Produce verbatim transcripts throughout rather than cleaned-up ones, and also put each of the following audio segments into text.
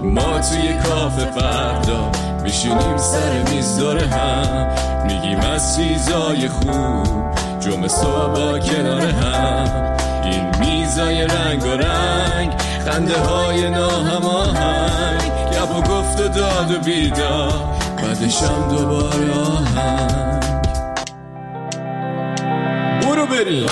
ما توی کافه فردا میشینیم سر میز دور هم، میگیم از چیزای خوب جمعه صبح کنار هم. این میزای رنگ و رنگ، خنده های ناهماهنگ، گپ و گفت و داد و بیدار، بعدشم دوباره آهنگ. برو بریم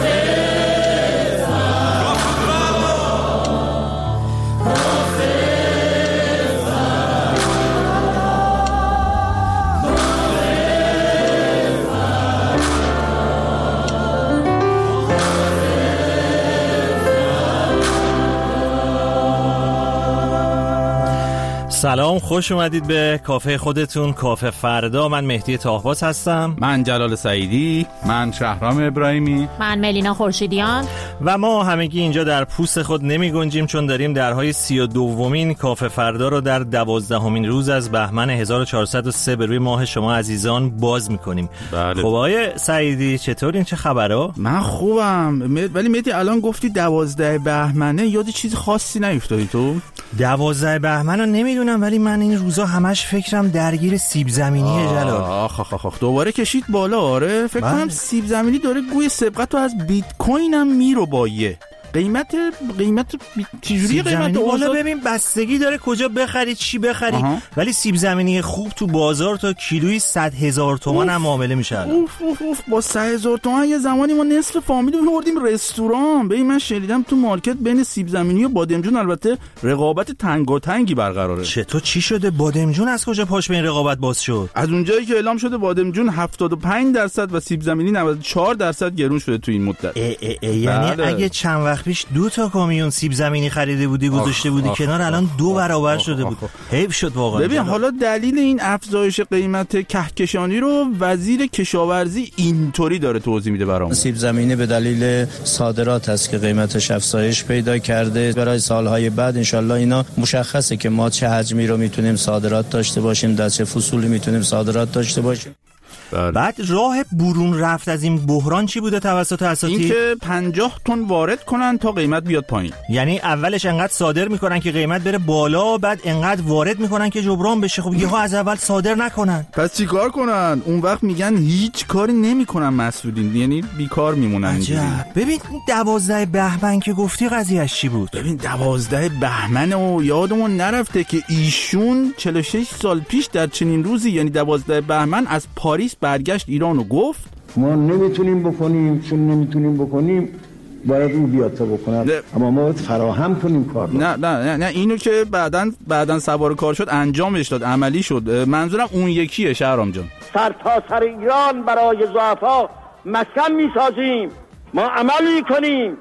سلام، خوش اومدید به کافه خودتون، کافه فردا. من مهدی طاهباز هستم. من جلال سعیدی. من شهرام ابراهیمی. من ملینا خورشیدیان. و ما همگی اینجا در پوست خود نمی گنجیم، چون داریم درهای سی و دومین کافه فردا رو در دوازدهمین روز از بهمن هزار و چهارصد و سه به روی ماه شما عزیزان باز میکنیم. بله. خب آقای سعیدی چطور، این چه خبرها؟ من خوبم، ولی مهدی الان گفتی دوازده بهمنه، یاد چیز خاصی نیفتادی تو؟ دوازده بهمن رو نمیدونم، ولی من این روزا همش فکرم درگیر سیب زمینیه جلال. آخ آخ آخ دوباره کشید بالا. آره فکر کنم سیب زمینی داره گوی سبقت رو از بیت کوین هم میرو بایه. قیمت قیمت چجوری قیمت بالا؟ ببین بستگی داره کجا بخری، چی بخری. آها. ولی سیب زمینی خوب تو بازار تا کیلویی صد هزار تومان هم معامله میشه. اوف اوف اوف با صد هزار تومان یه زمانی ما نصف فامیل رو بردیم رستوران. ببین من شنیدم تو مارکت بین سیب زمینی و بادمجون البته رقابت تنگاتنگی برقراره. چطور چی شده؟ بادمجون از کجا پاش به این رقابت باز شد؟ از اونجایی که اعلام شده بادمجون هفتاد و پنج درصد و سیب زمینی نود و چهار درصد گرون شده تو این مدت. ای ای ای یعنی بله. اگه چند وقت پیش دو تا کامیون سیب زمینی خریده بودی گذاشته بودی کنار، الان دو برابر شده بود. حیف شد واقعا. ببین حالا دلیل این افزایش قیمت کهکشانی رو وزیر کشاورزی اینطوری داره توضیح میده برام. سیب زمینی به دلیل صادرات است که قیمتش افزایش پیدا کرده. برای سالهای بعد انشالله اینا مشخصه که ما چه حجمی رو میتونیم صادرات داشته باشیم، در چه فصولی میتونیم صادرات داشته باشیم. بله. بعد راه برون رفت از این بحران چی بوده توسط اساتید؟ این که پنجاه تن وارد کنن تا قیمت بیاد پایین. یعنی اولش انقدر صادر میکنن که قیمت بره بالا، بعد انقدر وارد میکنن که جبران بشه. خب یهو از اول صادر نکنن، پس چی کار کنن؟ اون وقت میگن هیچ کاری نمیکنن مسئولین، یعنی بیکار میمونن. عجب. ببین دوازده بهمن که گفتی قضیهش چی بود؟ ببین دوازده بهمن و یادمون نرفته که ایشون چهل و شش سال پیش در چنین روزی یعنی دوازده بهمن از پاریس برگشت ایران و گفت ما نمیتونیم بکنیم، چون نمیتونیم بکنیم باید اون بیاد تا بکنن، اما ما باید فراهم کنیم کار. نه نه نه نه اینو که بعدن بعدن سوار کار شد انجامش داد، عملی شد. منظورم اون یکیه شهرام جان. سر تا سر ایران برای ضعفا مسکن میسازیم، ما عمل میکنیم،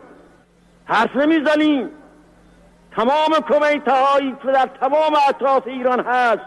حرف نمیزنیم. تمام کمیته هایی که در تمام اطراف ایران هست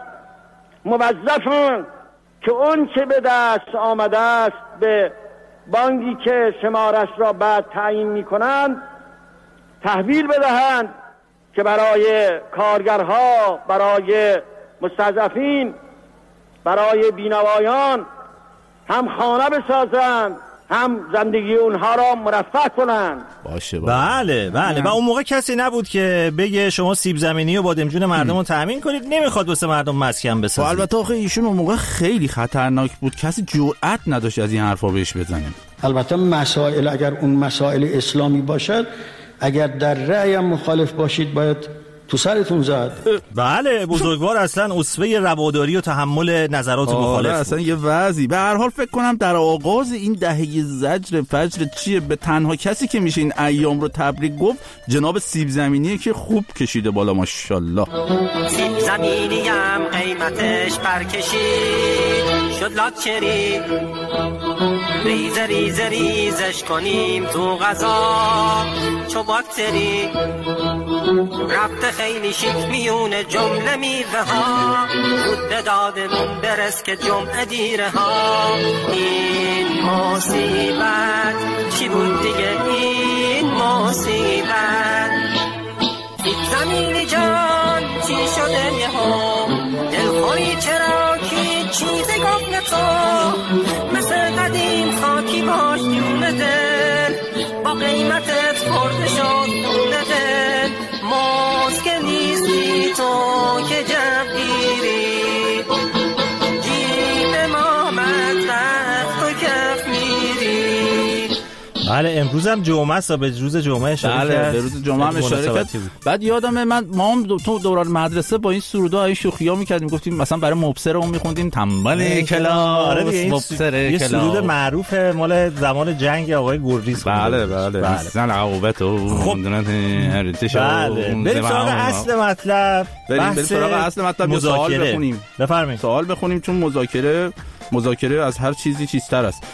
موظفن که اون چه به دست آمده است به بانکی که شمارش را بعد تعیین می کنند تحویل بدهند که برای کارگرها، برای مستضعفین، برای بینوایان هم خانه بسازند، هم زندگی اونها را مرفه کنند. باشه باشه. بله بله. و اون موقع کسی نبود که بگه شما سیب زمینی و بادمجون مردم رو تامین کنید، نمیخواد واسه مردم مسکن بسازه. البته آخه ایشون اون موقع خیلی خطرناک بود، کسی جرئت نداشت از این حرفا بهش بزنه. البته مسائل اگر اون مسائل اسلامی باشد، اگر در رأی مخالف باشید باید تو سرتون زد. بله بزرگوار اصلا اسوه رواداری و تحمل نظرات مخالف بود. اصلا یه وضعی. به هر حال فکر کنم در آغاز این دهه زجر فجر چیه به تنها کسی که میشه این ایام رو تبریک گفت جناب سیب زمینیه که خوب کشیده بالا ماشاءالله. سیب زمینیم قیمتش برکشید شد لاکچری، ریز ریز ریزش کنیم تو غذا چو باکتری، رفته خیلی شیک میونه جمله میوه ها، بود دادمون برس که جمعه دیره ها. این مصیبت چی بود دیگه این مصیبت؟ سیب زمینی جان چی شده یه ها؟ دلخوری چرا که چیزی گفت نتو؟ مثل قدیم خاکی باش دونه دل، با قیمتت خورده شد دونه دل، موز که نیستی تو بله امروز هم جمعه است، به روز جمعه اشاره بله کرد. به روز جمعه هم اشاره کرد. بعد یادمه من ما هم تو دوران مدرسه با این سرودا این شوخی‌ها می‌کردیم، گفتیم مثلا برای مبصرمون می‌خوندیم تنبل کلاس مبصر کلاس. یه سرود معروف مال زمان جنگ آقای گرریز. بله بله مثلا عقوبت و خوندنت ارتش. بله بریم سراغ اصل مطلب. بریم سراغ اصل مطلب. سوال بخونیم. بفرمایید. سوال بخونیم چون مذاکره مذاکره از هر چیزی چیزتر است.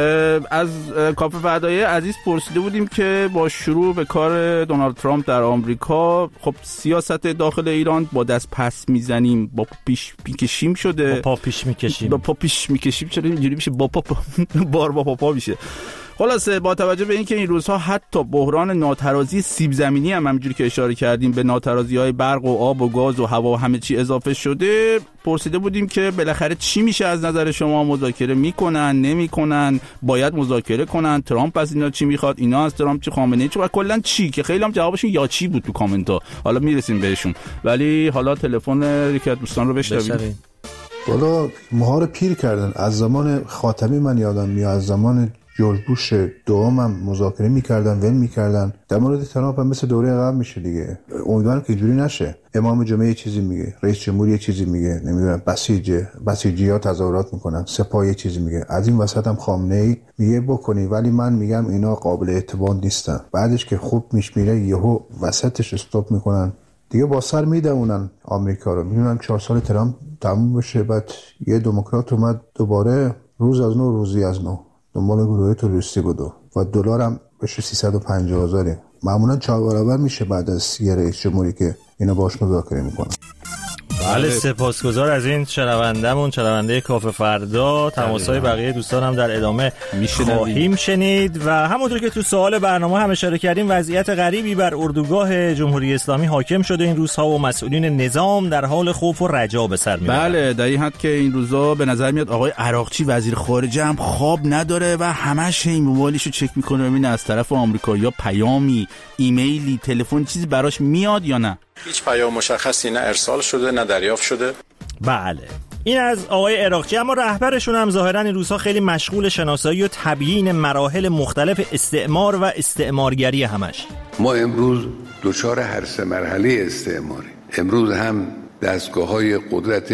از کافه فردای عزیز پرسیده بودیم که با شروع به کار دونالد ترامپ در آمریکا، خب سیاست داخل ایران با دست پس میزنیم، با پیش میکشیم شده، با پا پیش میکشیم، با پا پیش میکشیم چرا اینجوری میشه، با پا بار با پا میشه. خلاصه با توجه به اینکه این روزها حتی بحران ناترازی سیب زمینی هم همونجوری که اشاره کردیم به ناترازی‌های برق و آب و گاز و هوا و همه چی اضافه شده، پرسیده بودیم که بالاخره چی میشه از نظر شما؟ مذاکره میکنن نمیکنن؟ باید مذاکره کنن؟ ترامپ از اینا چی میخواد؟ اینا از ترامپ چی؟ خامنه‌ای چی؟ و کلا چی؟ که خیلی هم جوابشون یا چی بود تو کامنت‌ها. حالا میرسیم بهشون، ولی حالا تلفن یکی از دوستان رو بشنویم. والا ماها رو پیر کردن. از زمان خاتمی من یادم میاد، از زمان جورج بوش دوم هم مذاکره میکردن ول میکردن. در مورد ترامپ هم مثل دوره قبل میشه دیگه. امیدوارم که اینجوری نشه. امام جمعه یه چیزی میگه، رئیس جمهور یه چیزی میگه، نمیدونم بسیج بسیجی‌ها تظاهرات میکنن، سپاه یه چیزی میگه، از این وسط هم خامنه‌ای میگه بکنی، ولی من میگم اینا قابل اعتماد نیستن. بعدش که خوب میش میره یهو وسطش استاپ میکنن دیگه، با سر میدونن آمریکا رو. میدونن چهار سال ترامپ تموم بشه، بعد یه دموکرات اومد دوباره روز از نو روزی از نو دنبال گروه توریستی بودو و دلار هم بشه سیصد و پنجاه هزار. معمولا چهار برابر میشه بعد از یه رئیس جمهوری که اینا باش مذاکره میکنن. بله سپاسگزار از این شنوندمون، شنونده کافه فردا. تماس‌های بقیه دوستان هم در ادامه خواهیم شنید و همونطور که تو سوال برنامه هم اشاره کردیم، وضعیت غریبی بر اردوگاه جمهوری اسلامی حاکم شده این روزها و مسئولین نظام در حال خوف و رجا به سر میبرند. بله در این حد که این روزا به نظر میاد آقای عراقچی وزیر خارجه هم خواب نداره و همش این موبایلشو چک میکنه ببینه از طرف آمریکا یا پیامی، ایمیلی، تلفن چیزی براش میاد یا نه. هیچ پیام مشخصی نه ارسال شده نه دریافت شده. بله این از آقای عراقچی، اما رهبرشون هم ظاهرا این روزها خیلی مشغول شناسایی و تبیین مراحل مختلف استعمار و استعمارگری همش. ما امروز دچار هر سه مرحله استعماری. امروز هم دستگاه‌های قدرت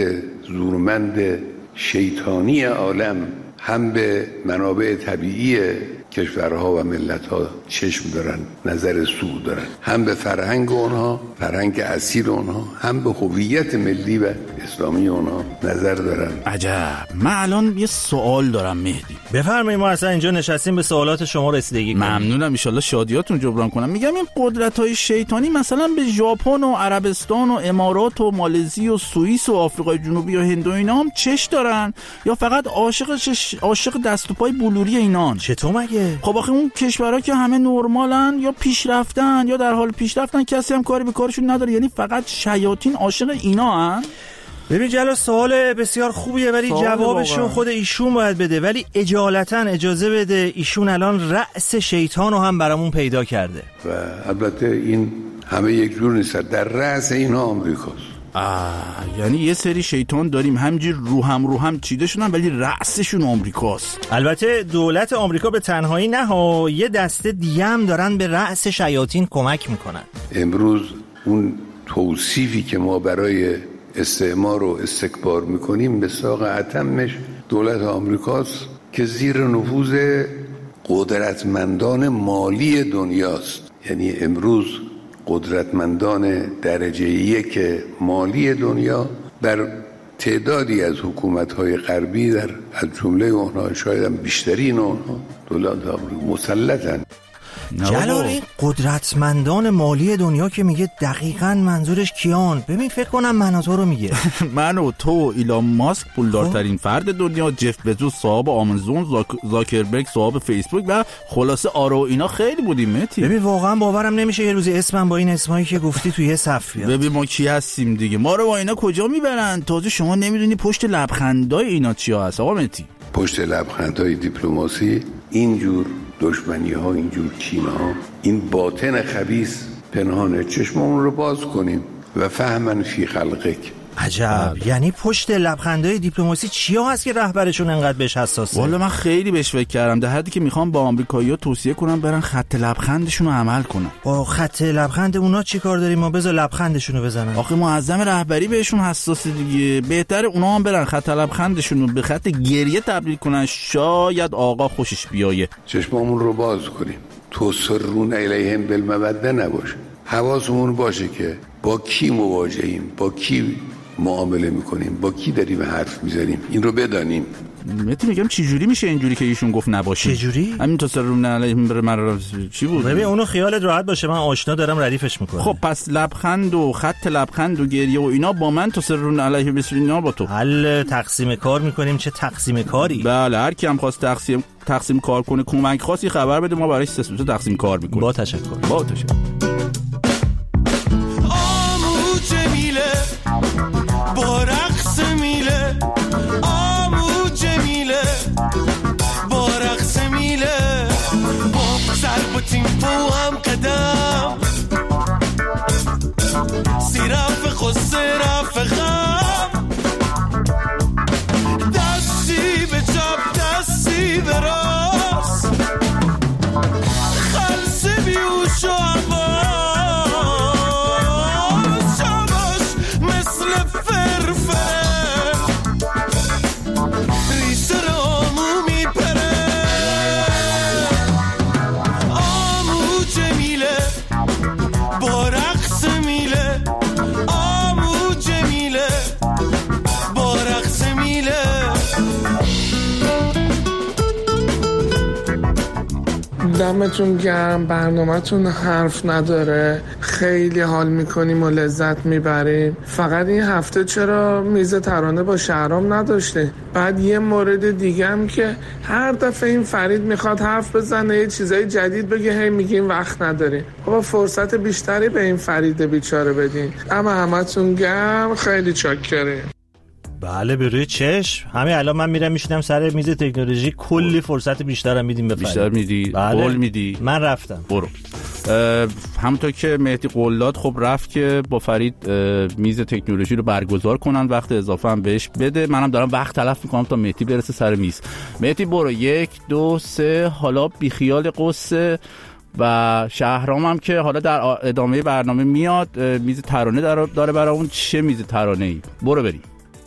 زورمند شیطانی عالم هم به منابع طبیعی کشورها و ملت‌ها چشم دارن، نظر سوء دارن، هم به فرهنگ اونها، فرهنگ اصیل اونها، هم به هویت ملی و اسلامی اونها نظر دارن. عجب. من الان یه سوال دارم مهدی. بفرمایید. ما اصلا اینجا نشستیم به سوالات شما رسیدگی کنیم. ممنونم، ان شاءالله شادیاتون جبران کنم. میگم این قدرت‌های شیطانی مثلا به ژاپن و عربستان و امارات و مالزی و سوئیس و آفریقای جنوبی و هند و اینا هم چش دارن یا فقط عاشق عاشق دست و پای بلوری اینان؟ چطور مگه؟ خب آخه اون کشورها که همه نرمالن یا پیشرفتن یا در حال پیشرفتن، کسی هم کاری به کارشون نداره، یعنی فقط شیاطین عاشق اینا هن؟ ببین جلال سوال بسیار خوبیه ولی جوابشون خود ایشون باید بده، ولی اجالتا اجازه بده ایشون الان رأس شیطان رو هم برامون پیدا کرده و البته این همه یک جور نیست، در رأس اینا آمریکاست. آه یعنی یه سری شیطان داریم همینجور رو هم رو هم چیده شدن ولی رأسشون آمریکاست. البته دولت آمریکا به تنهایی نه ها، یه دسته دیگه هم دارن به رأس شیاطین کمک میکنن. امروز اون توصیفی که ما برای استعمار و استکبار میکنیم به ساق اتمش دولت آمریکاست که زیر نفوذ قدرتمندان مالی دنیاست. یعنی امروز قدرتمندان درجه یک مالی دنیا بر تعدادی از حکومت‌های غربی در از جمله اونها شاید هم بیشترین اونها دولت آمریکا مسلطن. جلال این قدرتمندان مالی دنیا که میگه دقیقاً منظورش کیان؟ ببین فکر کنم من و تو رو میگه. من و تو، ایلان ماسک پولدارترین فرد دنیا، جف بزوس صاحب آمازون، زاک... زاکربرگ صاحب فیسبوک و خلاصه آرو اینا خیلی بودیم متی. ببین واقعا باورم نمیشه یه روزی اسمم با این اسمایی که گفتی توی یه صف بیاد. ببین ما کی هستیم دیگه، ما رو با اینا کجا میبرن؟ تازه شما نمیدونی پشت لبخندای اینا چیا هست آقا متی. پشت لبخندای دیپلماسی اینجور دشمنی ها، اینجور کینه ها، این باطن خبیث پنهانه. چشممون رو باز کنیم و فهمن فی خلقک، عجب. بله. یعنی پشت لبخندهای دیپلماسی چیا هست که رهبرشون انقدر بهش حساسه؟ والا من خیلی بهش فکر کردم، در حدی که میخوام با آمریکایی‌ها توصیه کنم برن خط لبخندشون رو عمل کنن. با خط لبخند اونا چی کار داریم ما؟ بذار لبخندشون رو بزنن. آخه معظم رهبری بهشون حساسه دیگه، بهتره اونا هم برن خط لبخندشون رو به خط گریه تبدیل کنن، شاید آقا خوشش بیایه. چشمامون رو باز کنیم، تسرون الیهم بالموده نباشه، حواسمون باشه که با کی مواجهیم، با کی معامله میکنیم، با کی داریم حرف میزنیم، این رو بدانیم. مهدی میگم چه جوری میشه اینجوری که ایشون گفت نباشه؟ چه جوری؟ همین تسرون علیهم من چی بود؟ ببین اونو خیالت راحت باشه، من آشنا دارم ردیفش میکنم. خب پس لبخند و خط لبخند و گریه و اینا با من، تسرون علیه بسر اینا با تو. حل تقسیم کار میکنیم. چه تقسیم کاری؟ بله، هر کی هم خواست تقسیم تقسیم کار کنه، کمک خاصی خبر بده، ما برای سه تقسیم کار میکنیم. با تشکر. با تشکر. آمو جمیله با رقص میله، آمو جمیله با رقص میله، با ضرب و تیمپو هم قدم، سیرف خسته رفقم، دستی به چپ دستی به راست، خلص بیوش و عباس، شباش مثل فرفره، ریسر آمو میپره، آمو جمیله با رقص میله، آمو جمیله با رقص میله. دمتون گرم، برنامه‌تون حرف نداره، خیلی حال میکنیم و لذت میبریم. فقط این هفته چرا میز ترانه با شهرام نداشته؟ بعد یه مورد دیگه هم که هر دفعه این فرید میخواد حرف بزنه یه چیزای جدید بگه، هی میگیم وقت نداریم. بابا فرصت بیشتری به این فرید بیچاره بدین. اما همتون گرم، خیلی چاکره. بله به روی چشم. همین الان من میرم میشینم سر میز تکنولوژی، کلی فرصت بیشترم میدیم به فرید. بیشتر میدی؟ بله. قول میدی؟ من رفتم. برو. همونطور که مهدی قول داد، خب رفت که با فرید میز تکنولوژی رو برگزار کنن، وقت اضافه هم بهش بده. منم دارم وقت تلف میکنم تا مهدی برسه سر میز. مهدی برو. یک دو سه. حالا بیخیال قصه و شهرام هم که حالا در ادامه برنامه میاد میز ترانه داره برای اون. چه میز ترانه ای؟ برو بریم.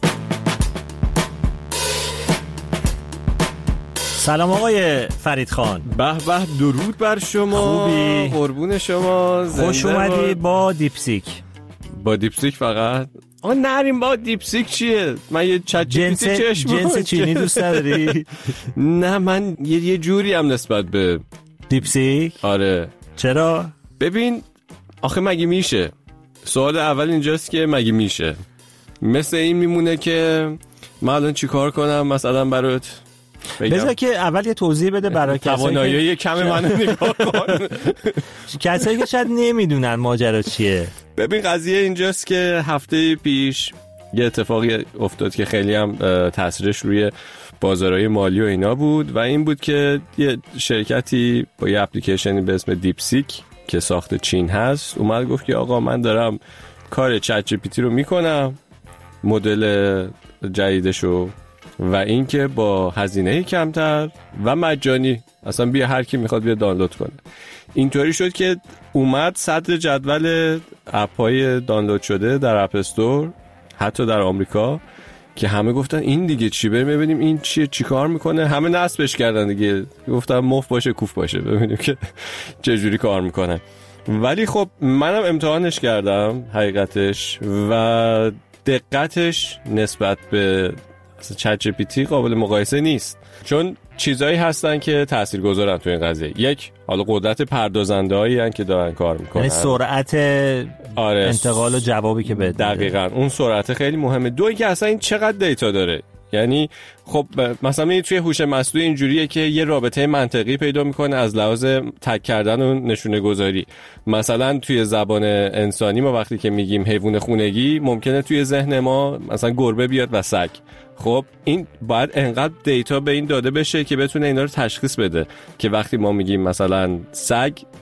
سلام آقای فرید خان. به به، درود بر شما. خوبی؟ قربون شما. خوش اومدی با دیپسیک. با دیپسیک فقط؟ آقا نریم با دیپسیک چیه؟ من یه چت جی پی تی چشم جنس چینی دوست نداری؟ نه من یه, یه جوری هم نسبت به دیپسیک. آره. چرا؟ ببین آخه مگه میشه؟ سوال اول اینجاست که مگه میشه؟ مثل این میمونه که من الان چی کار کنم مثلا برات؟ بذار که اول یه توضیح بده برای کسایی توانایی کم منو نگاه کن. کسایی که شاید نمیدونن ماجرا چیه. ببین قضیه اینجاست که هفته پیش یه اتفاقی افتاد که خیلی هم تاثیرش روی بازارهای مالی و اینا بود و این بود که یه شرکتی با یه اپلیکیشنی به اسم دیپسیک که ساخت چین هست اومد گفت که آقا من دارم کار چت جی پی تی رو میکنم، مدل جدیدشو، و اینکه با هزینه کمتر و مجانی، اصلا بیا هر کی میخواد بیا دانلود کنه. اینطوری شد که اومد صدر جدول اپ‌های دانلود شده در اپ استور، حتی در آمریکا، که همه گفتن این دیگه چی، بریم ببینیم این چیه، چی کار میکنه. همه نصبش کردن دیگه، گفتن مفت باشه کوف باشه، ببینیم که چه جوری کار میکنه. ولی خب منم امتحانش کردم حقیقتش و دقتش نسبت به چت جی پی تی قابل مقایسه نیست، چون چیزایی هستن که تاثیرگذارن تو این قضیه. یک، حالا قدرت پردازنده‌هایی هستن که دارن کار میکنن، یعنی سرعت آره انتقال و جوابی که بده. دقیقاً اون سرعت خیلی مهمه. دو، اینکه اصلا این چقدر دیتا داره. یعنی خب مثلا توی هوش مصنوعی اینجوریه که یه رابطه منطقی پیدا میکنه از لحاظ تک کردن و نشونه گذاری. مثلا توی زبان انسانی ما وقتی که میگیم حیوان خونگی، ممکنه توی ذهن ما مثلا گربه بیاد و سگ. خب این باید انقدر دیتا به این داده بشه که بتونه اینا رو تشخیص بده که وقتی ما میگیم مثلا سگ،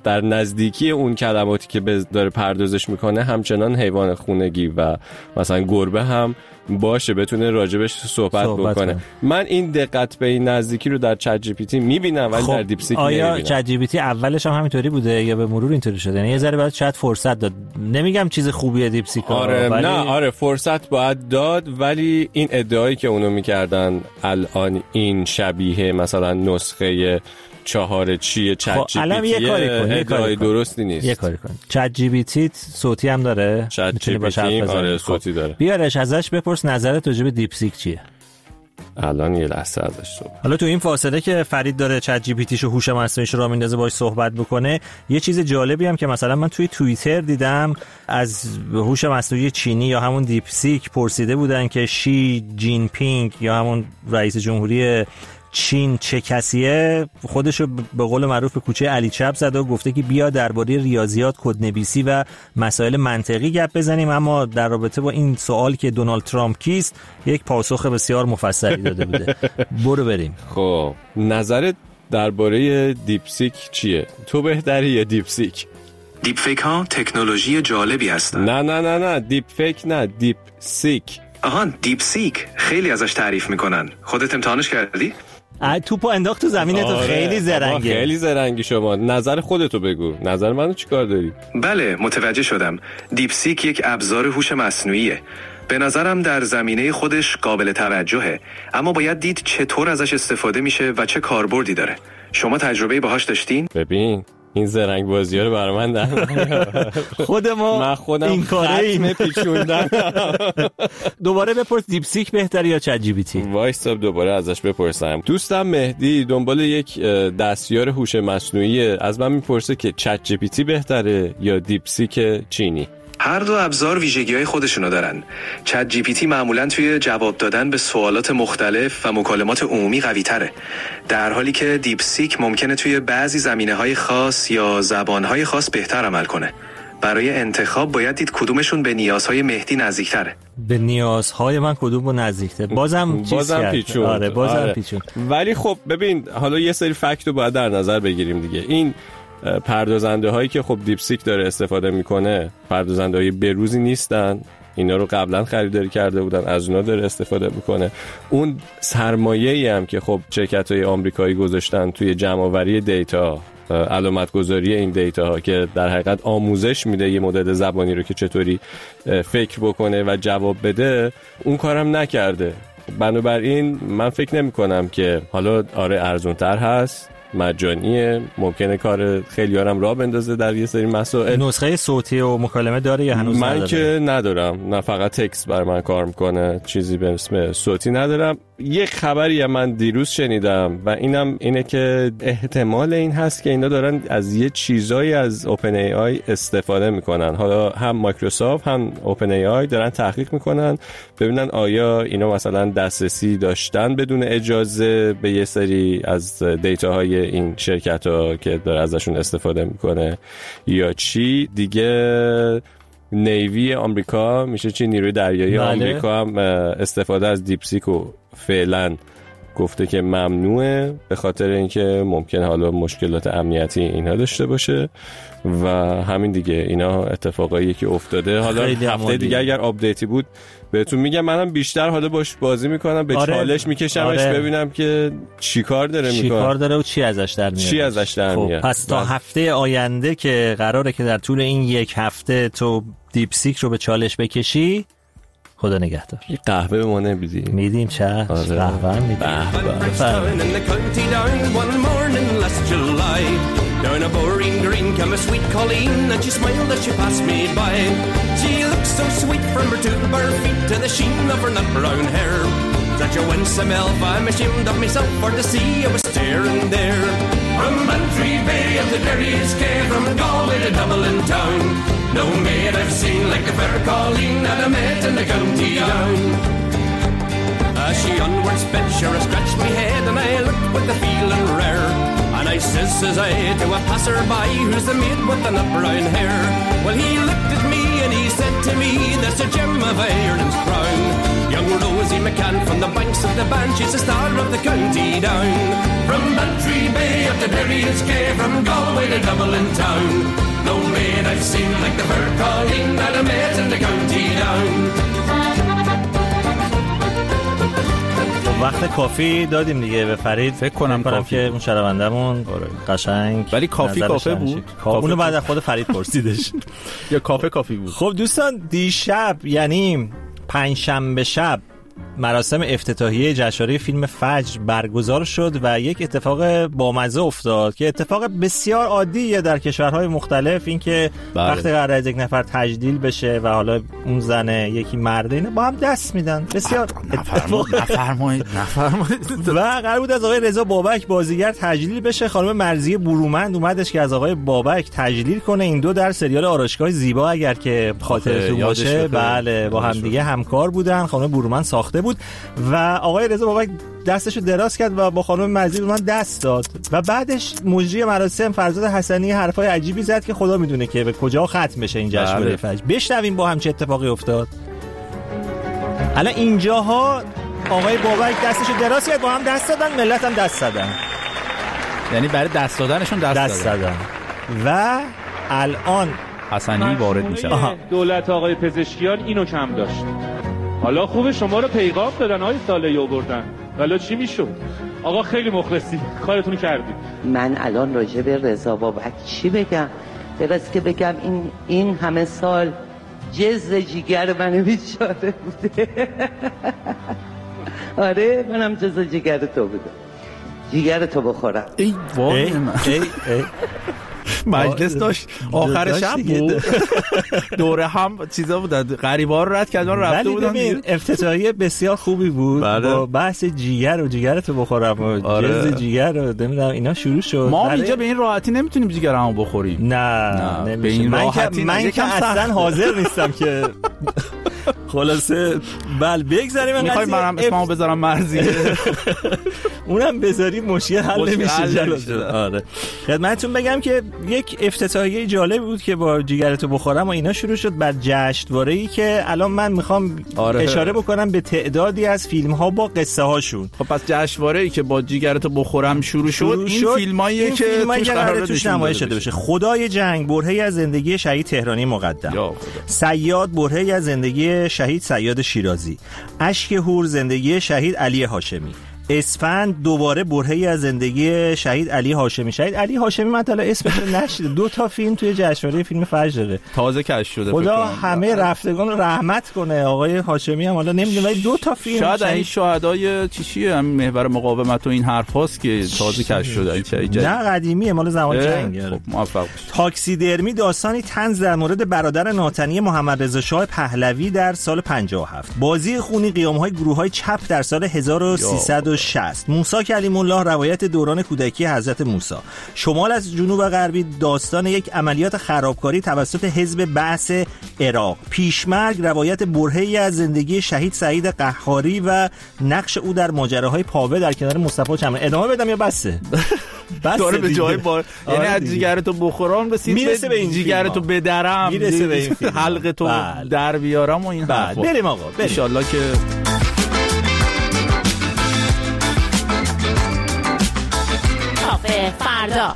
در نزدیکی اون کلماتی که داره پردازش میکنه همچنان حیوان خونگی و مثلا گربه هم باشه بتونه راجبش صحبت, صحبت بکنه کنه. من این دقت به این نزدیکی رو در چت جی پی تی میبینم ولی خب در دیپ سیک نمیبینم. آیا چت جی پی تی اولش هم همینطوری بوده یا به مرور اینطوری شده؟ یعنی یه ذره بعد شاید فرصت داد. نمیگم چیز خوبیه دیپ سیک. آره ولی... نه آره فرصت باید داد، ولی این ادعایی که اونو میکردن الان این شبیه مثلا نسخه چهار چیه چت جی پی تی ادعای درستی نیست. یه کاری کن. چت جی پی تی صوتی هم داره؟ چت جی پی تی آره صوتی داره. بیارش ازش بپرس نظرت راجع به دیپ سیک چیه. الان یه لحظه ازش صحبت. حالا تو این فاصله که فرید داره چت جی پی تیشو هوش مصنوعیش رو میندازه باهاش صحبت بکنه، یه چیز جالبی هم که مثلا من توی توییتر دیدم از هوش مصنوعی چینی یا همون دیپ سیک پرسیده بودن که شی جین پینگ یا همون رئیس جمهوری چین چه کسیه، خودشو به قول معروف به کوچه علی چپ زده و گفته که بیا درباره ریاضیات، کدنویسی و مسائل منطقی گپ بزنیم، اما در رابطه با این سوال که دونالد ترامپ کیست یک پاسخ بسیار مفصلی داده بوده. برو بریم. خب نظرت درباره دیپ سیک چیه؟ تو بهتری یا دیپ سیک؟ دیپ فیک ها تکنولوژی جالبی هستن. نه نه نه نه دیپ فیک نه دیپ سیک. آها دیپ سیک خیلی ازش تعریف میکنن. خودت امتحانش کردی؟ توپو انداخت تو زمینه. تو آره. خیلی زرنگه. خیلی زرنگی شما. نظر خودتو بگو. نظر منو چیکار داری؟ بله متوجه شدم. دیپ سیک یک ابزار هوش مصنوعیه. به نظرم در زمینه خودش قابل توجهه، اما باید دید چطور ازش استفاده میشه و چه کاربردی داره. شما تجربه باهاش داشتین؟ ببین این زرنگ بازی‌ها رو برای من در خود ما من خودم این کاره پیچوندم. دوباره بپرس دیپ سیک بهتره یا چت جی پی تی؟ وایسا دوباره ازش بپرسم. دوستم مهدی دنبال یک دستیار هوش مصنوعی، از من میپرسه که چت جی پی تی بهتره یا دیپ سیک چینی. هر دو ابزار ویژگی‌های خودشونو دارن. چت جی پی تی معمولاً توی جواب دادن به سوالات مختلف و مکالمات عمومی قوی‌تره، در حالی که دیپ سیک ممکنه توی بعضی زمینه‌های خاص یا زبان‌های خاص بهتر عمل کنه. برای انتخاب باید دید کدومشون به نیازهای مهدی نزدیک‌تره. به نیازهای من کدوم رو نزدیک‌تره؟ بازم چیز بازم پیچون. آره بازم آره. پیچون. ولی خب ببین حالا یه سری فکت رو باید در نظر بگیریم دیگه. این پردازنده هایی که خب دیپ سیک داره استفاده میکنه پردازنده های بروزی نیستن، اینا رو قبلا خریداری کرده بودن، از اونا داره استفاده میکنه. اون سرمایه‌ای هم که خب شرکت های آمریکایی گذاشتن توی جمع‌آوری دیتا، علامت گذاری این دیتا ها که در حقیقت آموزش میده یه مدل زبانی رو که چطوری فکر بکنه و جواب بده، اون کارم نکرده. بنابراین من فکر نمی کنم که حالا آره ارزونتر هست، مجانیه، ممکنه کار خیلی هارم راه بندازه در یه سری مسائل. نسخه صوتی و مکالمه داره یا هنوز من نداره؟ که ندارم، نه فقط تکست بر من کار میکنه، چیزی به اسم صوتی ندارم. یک خبری من دیروز شنیدم و اینم اینه که احتمال این هست که اینا دارن از یه چیزایی از اوپن ای آی استفاده میکنن. حالا هم مایکروسافت هم اوپن ای آی دارن تحقیق میکنن ببینن آیا اینا مثلا دسترسی داشتن بدون اجازه به یه سری از دیتاهای این شرکت ها که داره ازشون استفاده میکنه یا چی دیگه. نیوی آمریکا میشه چی نیروی دریایی بله. آمریکا هم استفاده از دیپ سیک رو فعلا گفته که ممنوعه به خاطر اینکه ممکن حالا مشکلات امنیتی اینها داشته باشه و همین دیگه. اینا اتفاقایی که افتاده. حالا هفته دیگه اگر آپدیتی بود بهتون میگم. منم بیشتر حالا باش بازی میکنم، به آره. چالش میکشمش آره. ببینم که چی کار داره میکنه، چی کار داره و چی ازش در میاد، چی ازش در خب. میاد. پس تا هفته آینده که قراره که در طول این یک هفته تو دیپ سیک رو به چالش بکشی، خدا نگهدار. یه قهوه به ما نمیدی؟ میدیم چه؟ آره. قهوه هم میدیم. Down a boring green came a sweet Colleen, and she smiled as she passed me by. She looked so sweet from her two bare feet to the sheen of her nut brown hair. Such a winsome elf, I'm ashamed of myself for to see I was staring there. From Bantry Bay up to Derry's Cay, from Galway to Dublin town, no maid I've seen like the fair Colleen that I met in the county down. As she onward sped, sure I scratched me head, and I looked with the feeling rare. And I says, says I, to a passer-by, who's the maid with the nut brown hair? Well, he looked at me and he said to me, that's a gem of Ireland's crown. Young Rosie McCann from the banks of the Bann, she's the star of the county down. From Bantry Bay up to Derry's Cay, from Galway to Dublin town, no maid I've seen like the Fair Colleen that I met in the county down. وقت کافی دادیم دیگه به فرید. فکر کنم کافی که اون شنوندمون قشنگ ولی کافی کافه بود. اونو بعد از خود فرید پرسیدش. یا کافه کافی بود. خب دوستان دیشب یعنی پنجشنبه شب مراسم افتتاحیه جشنواره فیلم فجر برگزار شد و یک اتفاق بامزه افتاد که اتفاق بسیار عادیه در کشورهای مختلف، این که بله. وقتی قراره از یک نفر تجلیل بشه و حالا اون زنه یکی مرده اینه با هم دست میدن. بسیار نفرمایید نفرمایید. و قرار بود از آقای رضا بابک بازیگر تجلیل بشه. خانم مرضیه برومند اومدش که از آقای بابک تجلیل کنه. این دو در سریال آرایشگاه زیبا اگر که خاطرتون باشه بله با هم دیگه همکار بودن. خانم برومند ساخته بود و آقای رضا بابک دستشو دراز کرد و با خانم مرضیه من دست داد و بعدش مجری مراسم فرزاد حسنی حرفای عجیبی زد که خدا میدونه که به کجا ختم بشه این جشنواره فجر. بشنویم با هم چه اتفاقی افتاد. الان اینجاها آقای بابک دستشو دراز کرد با هم دست دادن، ملت هم دست دادن، یعنی برای دست دادنشون دست, دست دادن. دادن و الان حسنی وارد میشه. دولت آقای پزشکیان اینو کم داشت. حالا خوبه شما رو پیغام دادن های ساله آوردن، حالا چی میشد؟ آقا خیلی مخلصی، کارتون کردید. من الان راجع به رضا بابک چی بگم؟ درست که بگم این این همه سال جز جیگر منو بیچاره بوده. آره منم جز جیگر تو بودم، جیگر تو بخورم. ای وای من ای ای مجلس داشت آخر شب بود. دوره هم چیزا بودن، غریبا رو رد کردن رفته بودن. ببین افتتاحیه بسیار خوبی بود بله. با بحث جیگر و جیگرتو بخورم و آره. جز جیگر رو نمیدونم اینا شروع شد. ما اینجا به این راحتی نمیتونیم جیگرمو بخوریم. نه, نه. به این راحتی من, من که اصلا حاضر نیستم که خلاصه بل بگذاریم. میخوای منم اسممو بذارم مرضیه اونم بذاری مشکل حل نمیشه. آره خدمتتون بگم که یک افتتاحیه جالب بود که با جیگرتو بخورم و اینا شروع شد بر جشنواره‌ای که الان من میخوام آره. اشاره بکنم به تعدادی از فیلم‌ها با قصه هاشون. خب پس جشنواره‌ای که با جیگرتو بخورم شروع شد شروع این فیلمایی که توش قراره توش نمایش شده بشه. خدای جنگ برهه‌ای از زندگی شهید تهرانی مقدم، صیاد برهه‌ای از زندگی شهید صیاد شیرازی، اشک هور زندگی شهید علی هاشمی، اسفند دوباره برهه‌ای از زندگی شهید علی هاشمی. شهید علی هاشمی من تا الان اسمش رو نشنیدم. دو تا فیلم توی جشنواره فیلم فجر داره، تازه کشف شده. خدا همه رفتگان رو رحمت کنه. آقای هاشمی هم حالا نمیدونم ولی دو تا فیلم شاید این شهدای چی چیه هم محور مقاومت و این حرفاست که تازه کشف شده. این چه نه قدیمیه مال زمان جنگ. خب موفق باشید. تاکسی درمی داستانی طنز در مورد برادر ناتنی محمد رضا شاه پهلوی در سال پنجاه و هفت. بازی خونی قیام‌های گروه‌های چپ در سال هزار و سیصد و شصت. موسی کلیم الله روایت دوران کودکی حضرت موسی. شمال از جنوب غربی داستان یک عملیات خرابکاری توسط حزب بعث عراق. پیشمرگ روایت برهه‌ای از زندگی شهید سعید قحاری و نقش او در ماجراهای پاوه در کنار مصطفی چمن. ادامه بدم یا بسه؟ بس داره به جای بار یعنی از جیگرتو بخورم رسید میرسه به این جیگرتو بدرم میرسه به این حلقه تو در بیارم و این حرفا. بریم آقا بریم ان شاء الله که فردا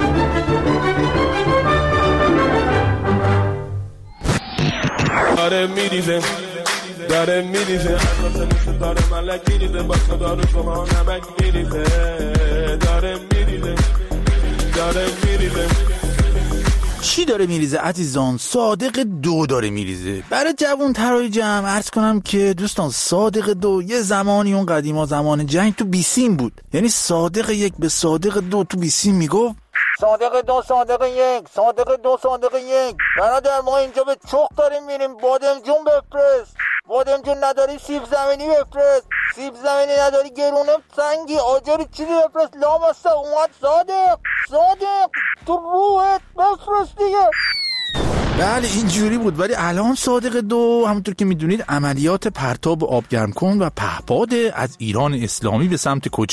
داره میریزه داره میریزه داره ملک میریزه با داره شما نمک میریزه داره میریزه داره میریزه. چی داره میریزه عزیزان؟ صادق دو داره میریزه. برای جوان ترای جمع عرض کنم که دوستان صادق دو یه زمانی اون قدیما زمان جنگ تو بیسیم بود. یعنی صادق یک به صادق دو تو بیسیم میگفت صادق دو صادق یک صادق دو صادق یک برادر ما اینجا به چخ داریم میریم بادمجون بفرست بادمجون نداری سیب زمینی بفرست سیب زمینی نداری گرونه سنگی آجری چیزی بفرست لامسته اومد صادق صادق تو روحت بفرست دیگه. بله اینجوری بود. ولی الان صادق دو همونطور که میدونید عملیات پرتاب آب گرم کن و پهپاد از ایران اسلامی به سمت کجا؟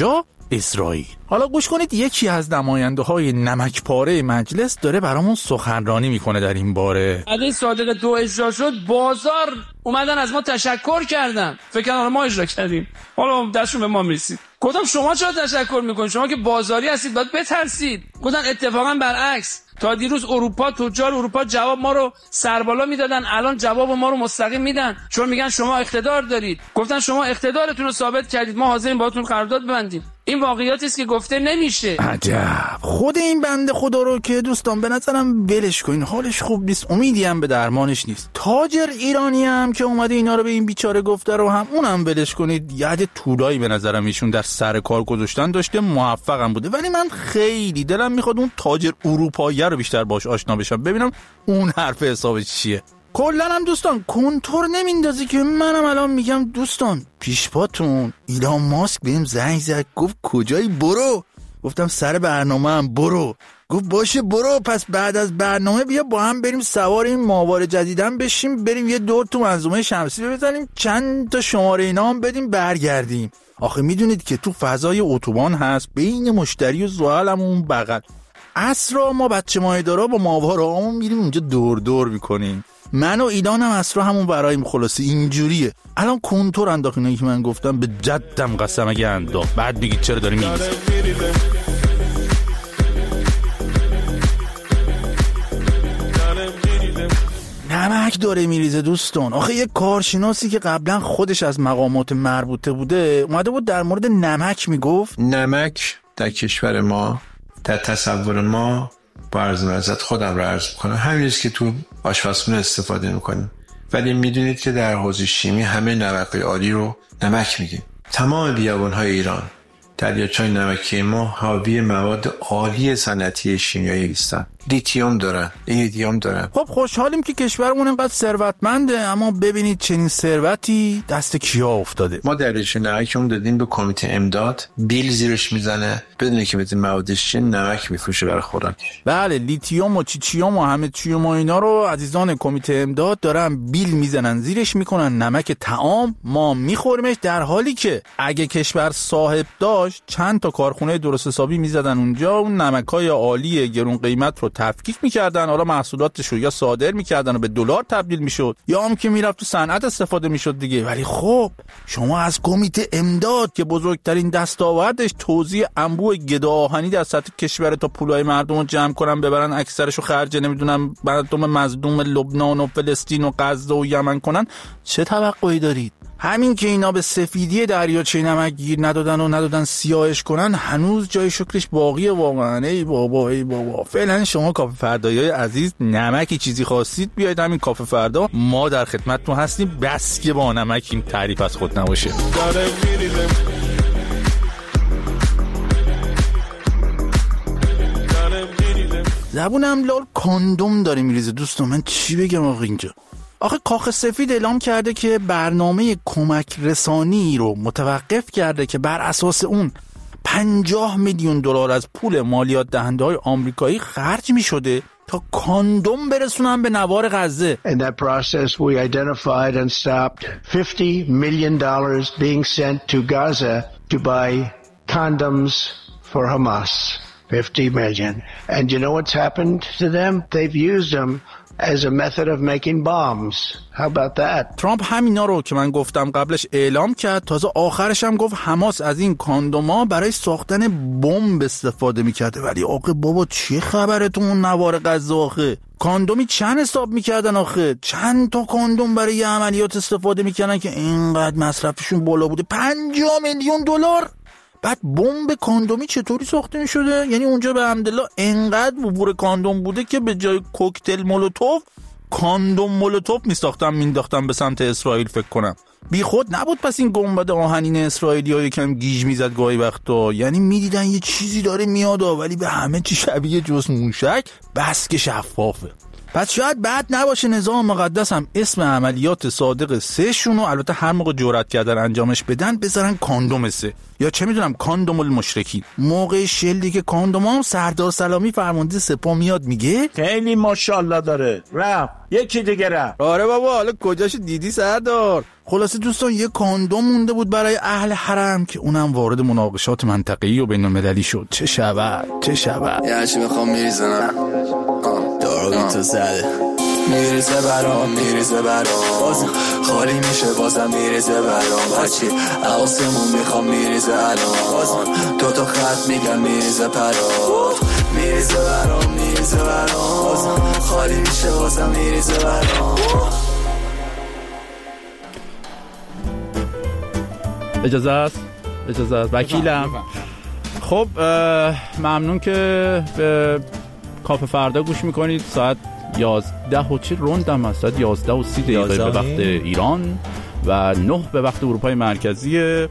اسرائیل. حالا گوش کنید، یکی از نماینده‌های نمکپاره مجلس داره برامون سخنرانی میکنه در این باره. علی صادق دو اجرا شد، بازار اومدن از ما تشکر کردن، فکر کنم ما اجرا کردیم، حالا دستشون به ما میرسید. گفتم شما چرا تشکر میکنید؟ شما که بازاری هستید باید بترسید. گفتن اتفاقا برعکس، تا دیروز اروپا، تجار اروپا جواب ما رو سربالا میدادن، الان جواب ما رو مستقیم میدن، چون میگن شما اقتدار دارید. گفتن شما اقتدارتون رو ثابت کردید، ما حاضریم باهاتون قرارداد ببندیم. این واقعیاتی است که گفته نمیشه. عجب. خود این بنده خدا رو که دوستان به نظرم ولش کنین، حالش خوب نیست، امیدی هم به درمانش نیست. تاجر ایرانی هم که اومده اینا رو به این بیچاره گفته رو هم اونم ولش کنید. ید طولایی به نظرم ایشون در سر کار گذاشتن داشته، موفقم بوده، ولی من خیلی دلم میخواد اون تاجر اروپایی رو بیشتر باش آشنا بشم، ببینم اون حرف حسابش چیه. کلا هم دوستان کنتور نمیندازی که منم الان میگم دوستان پیشپاتون ایلان ماسک بهم زنگ زد گفت کجایی؟ برو. گفتم سر برنامه هم برو. گفت باشه برو، پس بعد از برنامه بیا با هم بریم سوار این ماهواره جدیدن بشیم، بریم یه دور تو منظومه شمسی بزنیم، چند تا شماره اینا هم بدیم برگردیم. آخه میدونید که تو فضای اتوبان هست بین مشتری و زحل هم اون بغل. عصرا ما بچه مایدارا با ماهواره همون میریم اونجا دور دور میکنیم. من و ایلان هم عصرا همون برایم خلاصی اینجوریه. الان کنتور انداخت اینایی که من گفتم، به جدم قسم اگه انداخت بعد بگید چرا داری میگید. نمک داره میریزه دوستان. آخه یک کارشناسی که قبلا خودش از مقامات مربوطه بوده اومده بود در مورد نمک میگفت نمک در کشور ما، در تصور ما، با عرض معذرت خودم رو عرض میکنم، همینیست که تو آشپزخونه استفاده میکنیم، ولی میدونید که در حوزه شیمی همه نمک‌های عالی رو نمک میگیم. تمام بیابان‌های ایران، دریاچه‌های نمکی ما حاوی مواد عالی صنعتی شیمیایی هستند. لیتیوم دارن، لیتیوم دارن. خب خوشحالیم که کشورمون اینقدر ثروتمنده، اما ببینید چنین ثروتی دست کیا افتاده. ما دریاچه نمکمون دادیم به کمیته امداد، بیل زیرش میزنه بدون که بتونه موادش چه نمک میفروشه برای خودم. بله، لیتیوم و چیچیوم و همه چیوم و اینا رو عزیزان کمیته امداد دارن بیل میزنن زیرش، میکنن نمک طعام، ما میخوریمش، در حالی که اگه کشور صاحب داشت چند تا کارخونه درست حسابی میزدن اونجا، اون نمکای عالی گرون قیمت رو تفکیک میکردن، حالا محصولاتش رو یا صادر میکردن و به دلار تبدیل میشد یا هم که میرفت تو صنعت استفاده میشد دیگه. ولی خب شما از کمیته امداد که بزرگترین دستاوردش توزیع انبوه گدا آهنی در سطح کشور تا پولای مردم رو جمع کنن ببرن اکثرشو خرج نمیدونم مردم مظلوم لبنان و فلسطین و غزه و یمن کنن، چه توقعی دارید؟ همین که اینا به سفیدی دریاچه نمک گیر ندادن و ندادن سیاهش کنن هنوز جای شکرش باقیه واقعا. ای بابا ای بابا. فعلا شما کافه فردایی عزیز نمکی چیزی خواستید بیاید همین کافه فردا، ما در خدمتتون هستیم، بس که با نمک این تعریف از خود نباشه. زبونم لال کاندوم داره میریزه دوستان، من چی بگم آقا اینجا؟ آخه کاخ سفید اعلام کرده که برنامه کمک رسانی رو متوقف کرده که بر اساس اون پنجاه میلیون دلار از پول مالیات دهنده های آمریکایی خرج می شده تا کاندوم برسونن به نوار غزه. In that process we identified and stopped fifty million dollars being sent to Gaza to buy condoms for Hamas. fifty million. And you know what's happened to them? They've used them as a method of making bombs. How about that? ترامپ همینا رو که من گفتم قبلش اعلام کرد، تازه آخرش هم گفت حماس از این کاندوما برای ساختن بمب استفاده میکرده. ولی آخه بابا چه خبره تو اون نوار غزه؟ آخه کاندومی چند حساب میکردن؟ آخه چند تا کاندوم برای یه عملیات استفاده میکردن که اینقدر مصرفشون بالا بوده؟ پنجاه میلیون دلار. بعد بمب کاندومی چطوری ساخته می شده؟ یعنی اونجا به حمدالله انقدر وفور کاندوم بوده که به جای کوکتل مولوتوف کاندوم مولوتوف می ساختن مینداختن به سمت اسرائیل. فکر کنم بی خود نبود پس این گنبد آهنین اسرائیلی ها یکم گیج میزد گاهی وقتا، یعنی میدیدن یه چیزی داره میاد ولی به همه چی شبیه جز موشک، بس که شفافه. پس شاید بد نباشه نظام مقدس هم اسم عملیات صادق سه شونو، البته هر موقع جرأت کردن انجامش بدن، بذارن کاندوم سه یا چه میدونم کاندوم المشرکین. موقع شلیک که کاندوم هم سردار سلامی فرمانده سپاه میاد میگه خیلی ماشاءالله داره، رفت یکی دیگه رفت. آره بابا حالا کجاش دیدی سردار. خلاصه دوستان یه کاندوم مونده بود برای اهل حرم که اونم وارد مناقشات منطقه‌ای و بین‌المللی شد. چه شود چه شود. یه هرچی میخوام میریزنم دارو تو زده، میریزه برام میریزه برام خالی میشه بازم میریزه برام، هرچی آسمون میخوام میریزه الان، دو تا خط میگم میریزه پرام، میریزه برام میریزه برام خالی میشه بازم میریزه برام. اجازه است اجازه است وکیلم. خب ممنون که به کافه فردا گوش میکنید. ساعت یازده و چه روندم هست، ساعت یازده و سی دقیقه به وقت ایران و نه به وقت اروپای مرکزی.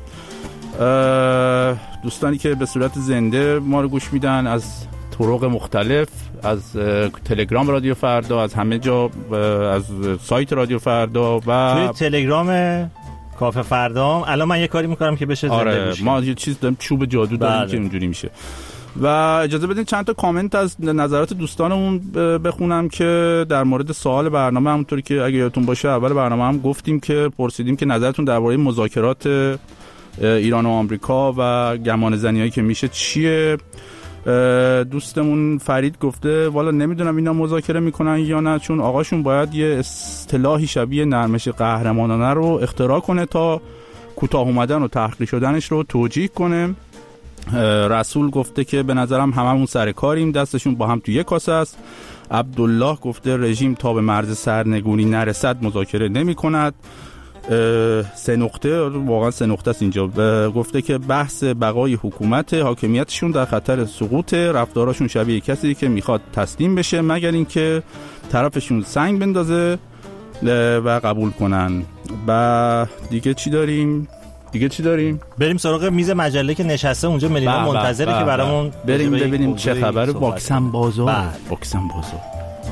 دوستانی که به صورت زنده ما رو گوش میدن از طرق مختلف، از تلگرام رادیو فردا، از همه جا، از سایت رادیو فردا و توی تلگرام کافه فردا. الان من یه کاری میکنم که بشه زنده آره بشه. ما یه چیز داریم، چوب جادو داریم که اونجوری میشه. و اجازه بدین چند تا کامنت از نظرات دوستانمون بخونم که در مورد سوال برنامه. همونطوری که اگه یادتون باشه اول برنامه هم گفتیم که پرسیدیم که نظرتون درباره مذاکرات ایران و آمریکا و گمان زنیایی که میشه چیه. دوستمون فرید گفته والا نمیدونم اینا مذاکره میکنن یا نه، چون آقاشون باید یه اصطلاحی شبیه نرمش قهرمانانه رو اختراع کنه تا کوتاه اومدن و تحقیر شدنش رو توجیه کنه. رسول گفته که به نظرم هممون سر کاریم، دستشون با هم توی یک کاسه است. عبدالله گفته رژیم تا به مرز سرنگونی نرسد مذاکره نمی کند. سه نقطه، واقعا سه نقطه است اینجا. گفته که بحث بقای حکومت، حاکمیتشون در خطر سقوط، رفتاراشون شبیه کسی که میخواد تسلیم بشه مگر اینکه طرفشون سنگ بندازه و قبول کنن. و دیگه چی داریم؟ دیگه چی داریم؟ بریم سراغ میز مجله که نشسته اونجا ملینا منتظره که برامون بریم ببینیم چه خبره. واکسن بازار واکسن بازار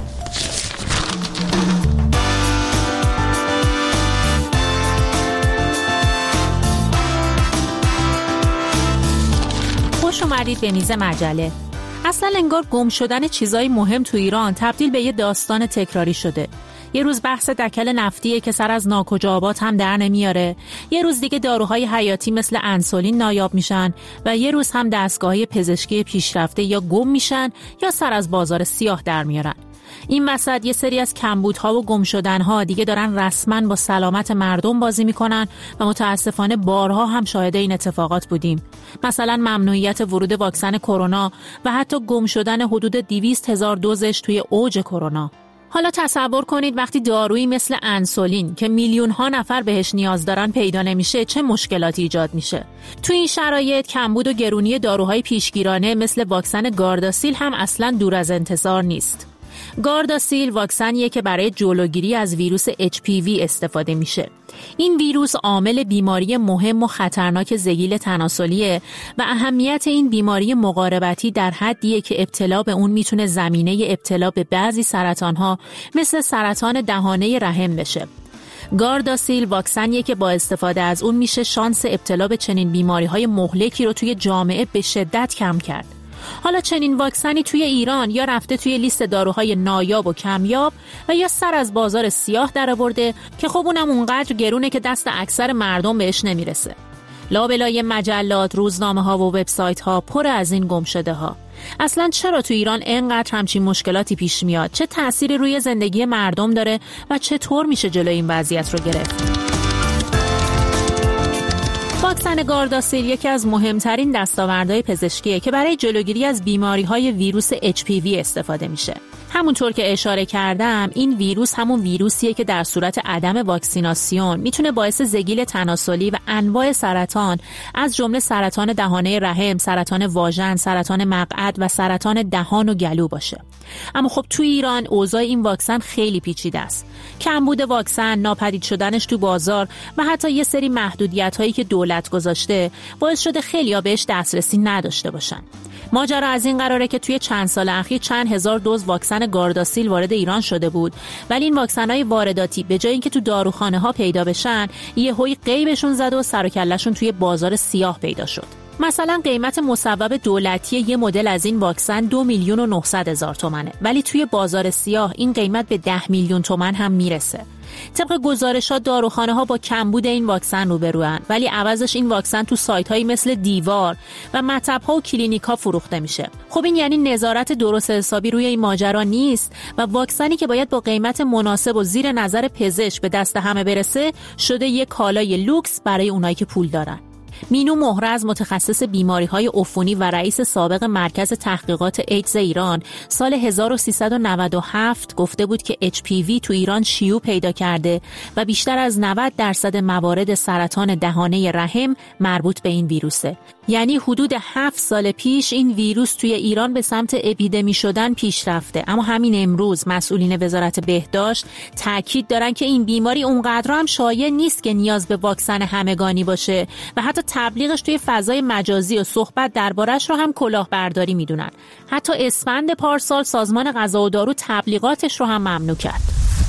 خوش اومدید به میز مجله. اصلا انگار گم شدن چیزای مهم تو ایران تبدیل به یه داستان تکراری شده. یه روز بحث دکل نفتیه که سر از ناکجاوات هم در نمیاره، یه روز دیگه داروهای حیاتی مثل انسولین نایاب میشن و یه روز هم دستگاه‌های پزشکی پیشرفته یا گم میشن یا سر از بازار سیاه در میارن. این وسط یه سری از کمبودها و گم شدنها دیگه دارن رسما با سلامت مردم بازی میکنن و متاسفانه بارها هم شاهد این اتفاقات بودیم. مثلا ممنوعیت ورود واکسن کرونا و حتی گم شدن حدود دویست هزار دوزش توی اوج کرونا. حالا تصور کنید وقتی دارویی مثل انسولین که میلیون ها نفر بهش نیاز دارن پیدا نمیشه چه مشکلاتی ایجاد میشه. تو این شرایط کمبود و گرونی داروهای پیشگیرانه مثل واکسن گارداسیل هم اصلاً دور از انتظار نیست. گارداسیل واکسنیه که برای جلوگیری از ویروس اچ پی وی استفاده میشه. این ویروس عامل بیماری مهم و خطرناک ضگیل تناسلیه و اهمیت این بیماری مقاربتی در حدیه که ابتلا به اون میتونه زمینه ابتلا به بعضی سرطانها مثل سرطان دهانه رحم بشه. گارداسیل واکسنیه که با استفاده از اون میشه شانس ابتلا به چنین بیماری‌های مهلکی رو توی جامعه به شدت کم کرد. حالا چنین واکسنی توی ایران یا رفته توی لیست داروهای نایاب و کمیاب و یا سر از بازار سیاه درآورده که خب اونم اونقدر گرونه که دست اکثر مردم بهش نمیرسه. لابلای مجلات، روزنامه ها و وبسایت ها پر از این گم شده ها. اصلا چرا تو ایران اینقدر همچین مشکلاتی پیش میاد؟ چه تأثیری روی زندگی مردم داره و چطور میشه جلوی این وضعیت رو گرفت؟ واکسن گارداسیل یکی از مهمترین دستاوردهای پزشکیه که برای جلوگیری از بیماری‌های ویروس اچ پی وی استفاده میشه. همونطور که اشاره کردم این ویروس همون ویروسیه که در صورت عدم واکسیناسیون میتونه باعث ضگیل تناسلی و انواع سرطان از جمله سرطان دهانه رحم، سرطان واژن، سرطان مقعد و سرطان دهان و گلو باشه. اما خب تو ایران اوضاع این واکسن خیلی پیچیده است. کمبود واکسن، ناپدید شدنش تو بازار و حتی یه سری محدودیت‌هایی که دولت گذاشته باعث شده خیلی‌ها بهش دسترسی نداشته باشن. ماجرا از این قراره که توی چند سال اخیر چند هزار دوز واکسن گارداسیل وارد ایران شده بود، ولی این واکسن‌های وارداتی به جای اینکه تو داروخانه‌ها پیدا بشن، یهویی غیبشون زد و سر و کله‌شون توی بازار سیاه پیدا شد. مثلا قیمت مصوب دولتی یه مدل از این واکسن دو میلیون و نهصد هزار تومنه، ولی توی بازار سیاه این قیمت به ده میلیون تومن هم میرسه. طبق گزارشات داروخانه‌ها با کمبود این واکسن روبروان، ولی عوضش این واکسن تو سایت‌هایی مثل دیوار و مطب‌ها و کلینیک‌ها فروخته میشه. خب این یعنی نظارت درست حسابی روی این ماجرا نیست و واکسنی که باید با قیمت مناسب و زیر نظر پزشک به دست همه برسه شده یه کالای لوکس برای اونایی که پول دارن. مینو مهرز، متخصص بیماری‌های عفونی و رئیس سابق مرکز تحقیقات ایدز ایران، سال هزار و سیصد و نود و هفت گفته بود که اچ پی وی تو ایران شیوع پیدا کرده و بیشتر از نود درصد موارد سرطان دهانه رحم مربوط به این ویروسه. یعنی حدود هفت سال پیش این ویروس توی ایران به سمت اپیدمی شدن پیش رفته، اما همین امروز مسئولین وزارت بهداشت تاکید دارن که این بیماری اونقدر هم شایع نیست که نیاز به واکسن همگانی باشه و حتی تبلیغش توی فضای مجازی و صحبت دربارش رو هم کلاهبرداری میدونن. حتی اسفند پارسال سازمان غذا و دارو تبلیغاتش رو هم ممنوع کرد.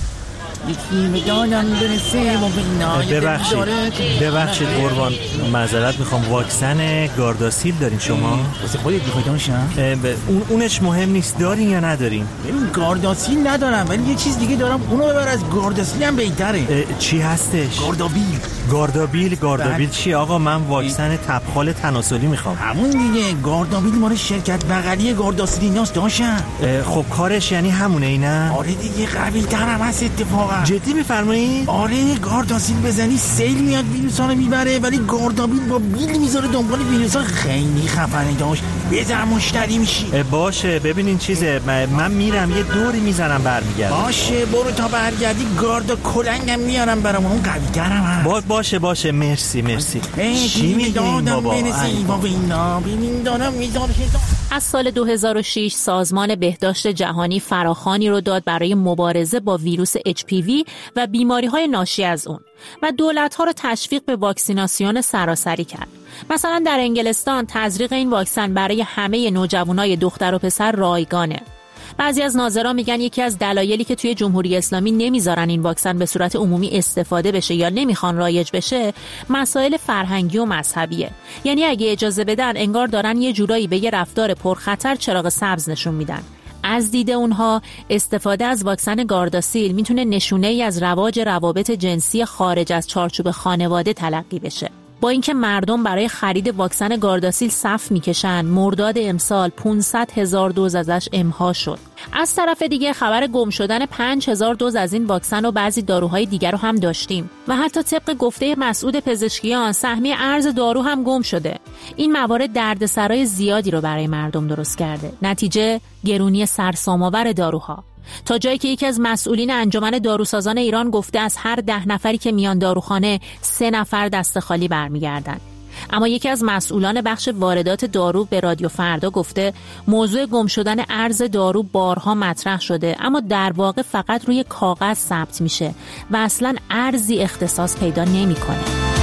ببخشید ببخشید قربان، معذرت میخوام، واکسن گارداسیل دارین شما؟ واسه خودت میخوای داشتم؟ اون اونش مهم نیست، دارین یا ندارین؟ ببین گارداسیل ندارم ولی یه چیز دیگه دارم، اونو ببر، از گارداسیل هم بهتره. چی هستش؟ گاردابیل. گاردابیل گاردابیل چی آقا؟ من واکسن تبخال تناسلی میخوام. همون دیگه، گاردابیل مال شرکت بغلی گارداسیلیناست داشتم. خب کارش یعنی همونه اینا؟ آره دیگه، قوی ترم هست اتفاقا. جدی میفرمایید؟ آره، گارداسیل بزنی سیل میاد ویروسا رو میبره، ولی گاردابیل با بیل میذاره دنبال ویروسا. خیلی خفنه داشت، بزن مشتری میشی. باشه ببینین چیزه، من میرم یه دوری میزنم برمیگردم. باشه برو تا برگردی، گارد و کلنگم میارم برامون، اون قوی ترم هست. با باشه باشه مرسی مرسی. چی میگین بابا؟ بابا اینا ببین دارم میذارم. از سال دو هزار و شش سازمان بهداشت جهانی فراخوانی رو داد برای مبارزه با ویروس اچ پی وی و بیماری‌های ناشی از اون و دولت‌ها رو تشویق به واکسیناسیون سراسری کرد. مثلا در انگلستان تزریق این واکسن برای همه نوجوانای دختر و پسر رایگانه. بعضی از ناظران میگن یکی از دلایلی که توی جمهوری اسلامی نمیذارن این واکسن به صورت عمومی استفاده بشه یا نمیخوان رایج بشه، مسائل فرهنگی و مذهبیه. یعنی اگه اجازه بدن انگار دارن یه جورایی به یه رفتار پرخطر چراغ سبز نشون میدن. از دید اونها استفاده از واکسن گارداسیل میتونه نشونه‌ای از رواج روابط جنسی خارج از چارچوب خانواده تلقی بشه. با اینکه مردم برای خرید واکسن گارداسیل صف میکشن، مرداد امسال پانصد هزار دوز ازش امها شد. از طرف دیگه خبر گم شدن پنج هزار دوز از این واکسن و بعضی داروهای دیگر رو هم داشتیم و حتی طبق گفته مسعود پزشکیان سهمیه ارز دارو هم گم شده. این موارد دردسرای زیادی رو برای مردم درست کرده. نتیجه گرونی سرسام‌آور داروها، تا جایی که یکی از مسئولین انجمن داروسازان ایران گفته از هر ده نفری که میان داروخانه سه نفر دست خالی برمیگردن. اما یکی از مسئولان بخش واردات دارو به رادیو فردا گفته موضوع گم شدن ارز دارو بارها مطرح شده، اما در واقع فقط روی کاغذ ثبت میشه و اصلاً ارزی اختصاص پیدا نمیکنه.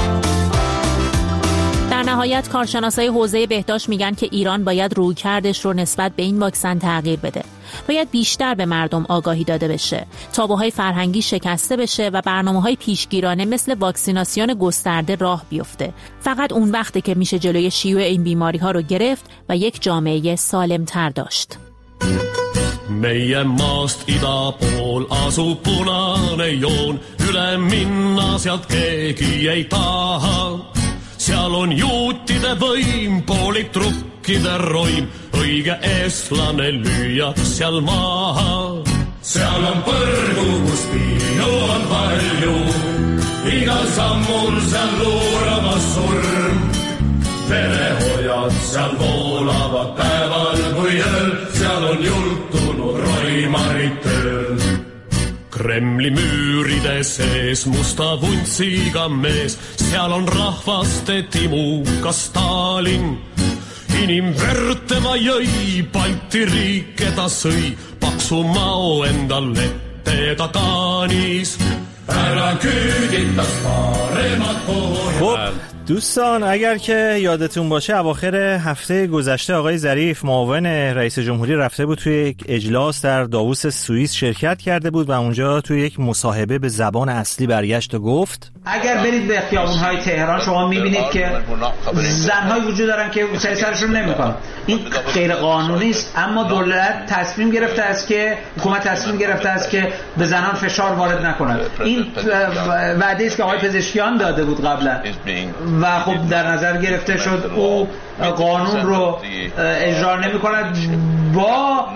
در نهایت کارشناسای حوزه بهداشت میگن که ایران باید رویکردش رو نسبت به این واکسن تغییر بده. باید بیشتر به مردم آگاهی داده بشه، تابوهای فرهنگی شکسته بشه و برنامه‌های پیشگیرانه مثل واکسیناسیون گسترده راه بیفته. فقط اون وقته که میشه جلوی شیوع این بیماری‌ها رو گرفت و یک جامعه سالم‌تر داشت. Meie maast ida pool asub punane joon, üle minna sealt keegi ei taha. Seal on juutide võim, poolib trukkide roim, õige eestlane lüüad seal maha. Seal on põrgu, kus piinu on palju, igal sammul seal luuramas surm. Verehojad seal voolavad päeval kui ööl, seal on jultunud roimarid tööl. Kremli müüride sees musta vuntsiga mees, seal on rahvaste timuka Stalin. Inimverd tema jõi, Balti riike ta sõi, paksu mao endal ette ta kaanis. Ära خب دوستان، اگر که یادتون باشه اواخر هفته گذشته آقای ظریف معاون رئیس جمهوری رفته بود توی یک اجلاس در داووس سوئیس شرکت کرده بود و اونجا توی یک مصاحبه به زبان اصلی برگشت و گفت اگر برید به خیابون‌های تهران شما می‌بینید که زن‌هایی وجود دارن که سر سرشون نمی‌کنن. این غیر قانونی است، اما دولت تصمیم گرفته است که حکومت تصمیم گرفته است که به زنان فشار وارد نکند. این وعده است که آقای پزشکیان داده بود قبلا و خب در نظر گرفته شد او قانون رو اجرا نمی‌کند با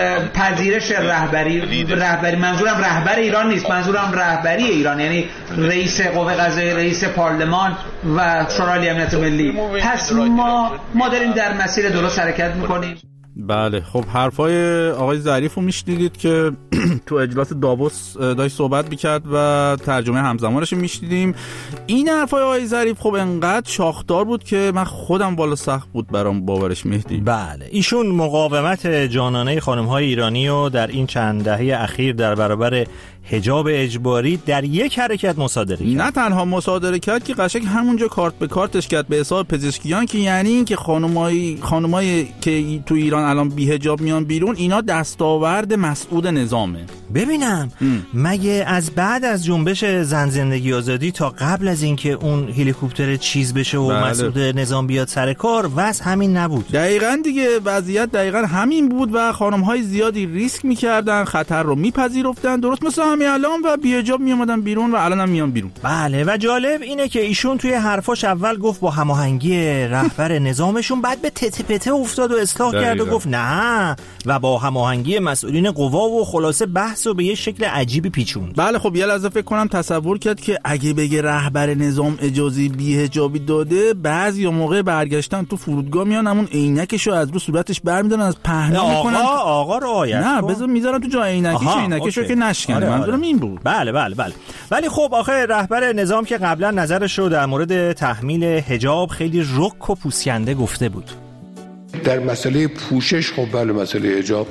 پذیرش رهبری رهبری منظورم رهبر ایران نیست، منظورم رهبری ایران، یعنی رئیس قوه قضاییه، رئیس پارلمان و شورای امنیت ملی. پس ما ما داریم در مسیر درست حرکت می‌کنیم. بله، خب حرفای آقای ظریف رو میشنیدید که تو اجلاس داووس داشت صحبت میکرد و ترجمه همزمانش میشنیدیم. این حرفای آقای ظریف خب انقدر شاخدار بود که من خودم بالا سخت بود برام باورش مهدی. بله، ایشون مقاومت جانانه خانم‌های ایرانی رو در این چند دهه اخیر در برابر حجاب اجباری در یک حرکت مصادره کرد. نه تنها مصادره کرد که قشنگ همونجا کارت به کارتش کرد به حساب پزشکیان، که یعنی این که خانمای خانمای که تو ایران الان بی حجاب میان بیرون اینا دستاورد مسعود نظامه. ببینم ام. مگه از بعد از جنبش زن زندگی آزادی تا قبل از اینکه اون هلیکوپتر چیز بشه و بله. مسعود نظام بیاد سر کار وضع همین نبود؟ دقیقاً دیگه، وضعیت دقیقاً همین بود و خانم‌های زیادی ریسک می‌کردن، خطر رو میپذیرفتن، درست مثل همین الان، و بی حجاب میومدن بیرون و الان هم میان بیرون. بله، و جالب اینه که ایشون توی حرفاش اول گفت با هماهنگی رهبر نظامشون، بعد به تته پته افتاد و اصلاح کرد و گفت نه و با هماهنگی مسئولین قوا، و خلاصه بحث رو به یه شکل عجیبی پیچوند. بله، خب یه لحظه فکر کنم تصور کرد که اگه بگه رهبر نظام اجازه بی حجابی داده، بعضی موقع برگشتن تو فرودگاه میان همون عینکشو از رو صورتش برمی‌دارن، از پهنا میکنن. آقا آقا رعایت نه بذار میذارن تو جای عینکش، عینکشو که نشکنه. منظورم این بود. بله بله بله. ولی خب آخه رهبر نظام که قبلا نظرش رو در مورد تحمیل حجاب خیلی رک و پوسکنده گفته بود. در مسئله پوشش خب بله، مسئله حجاب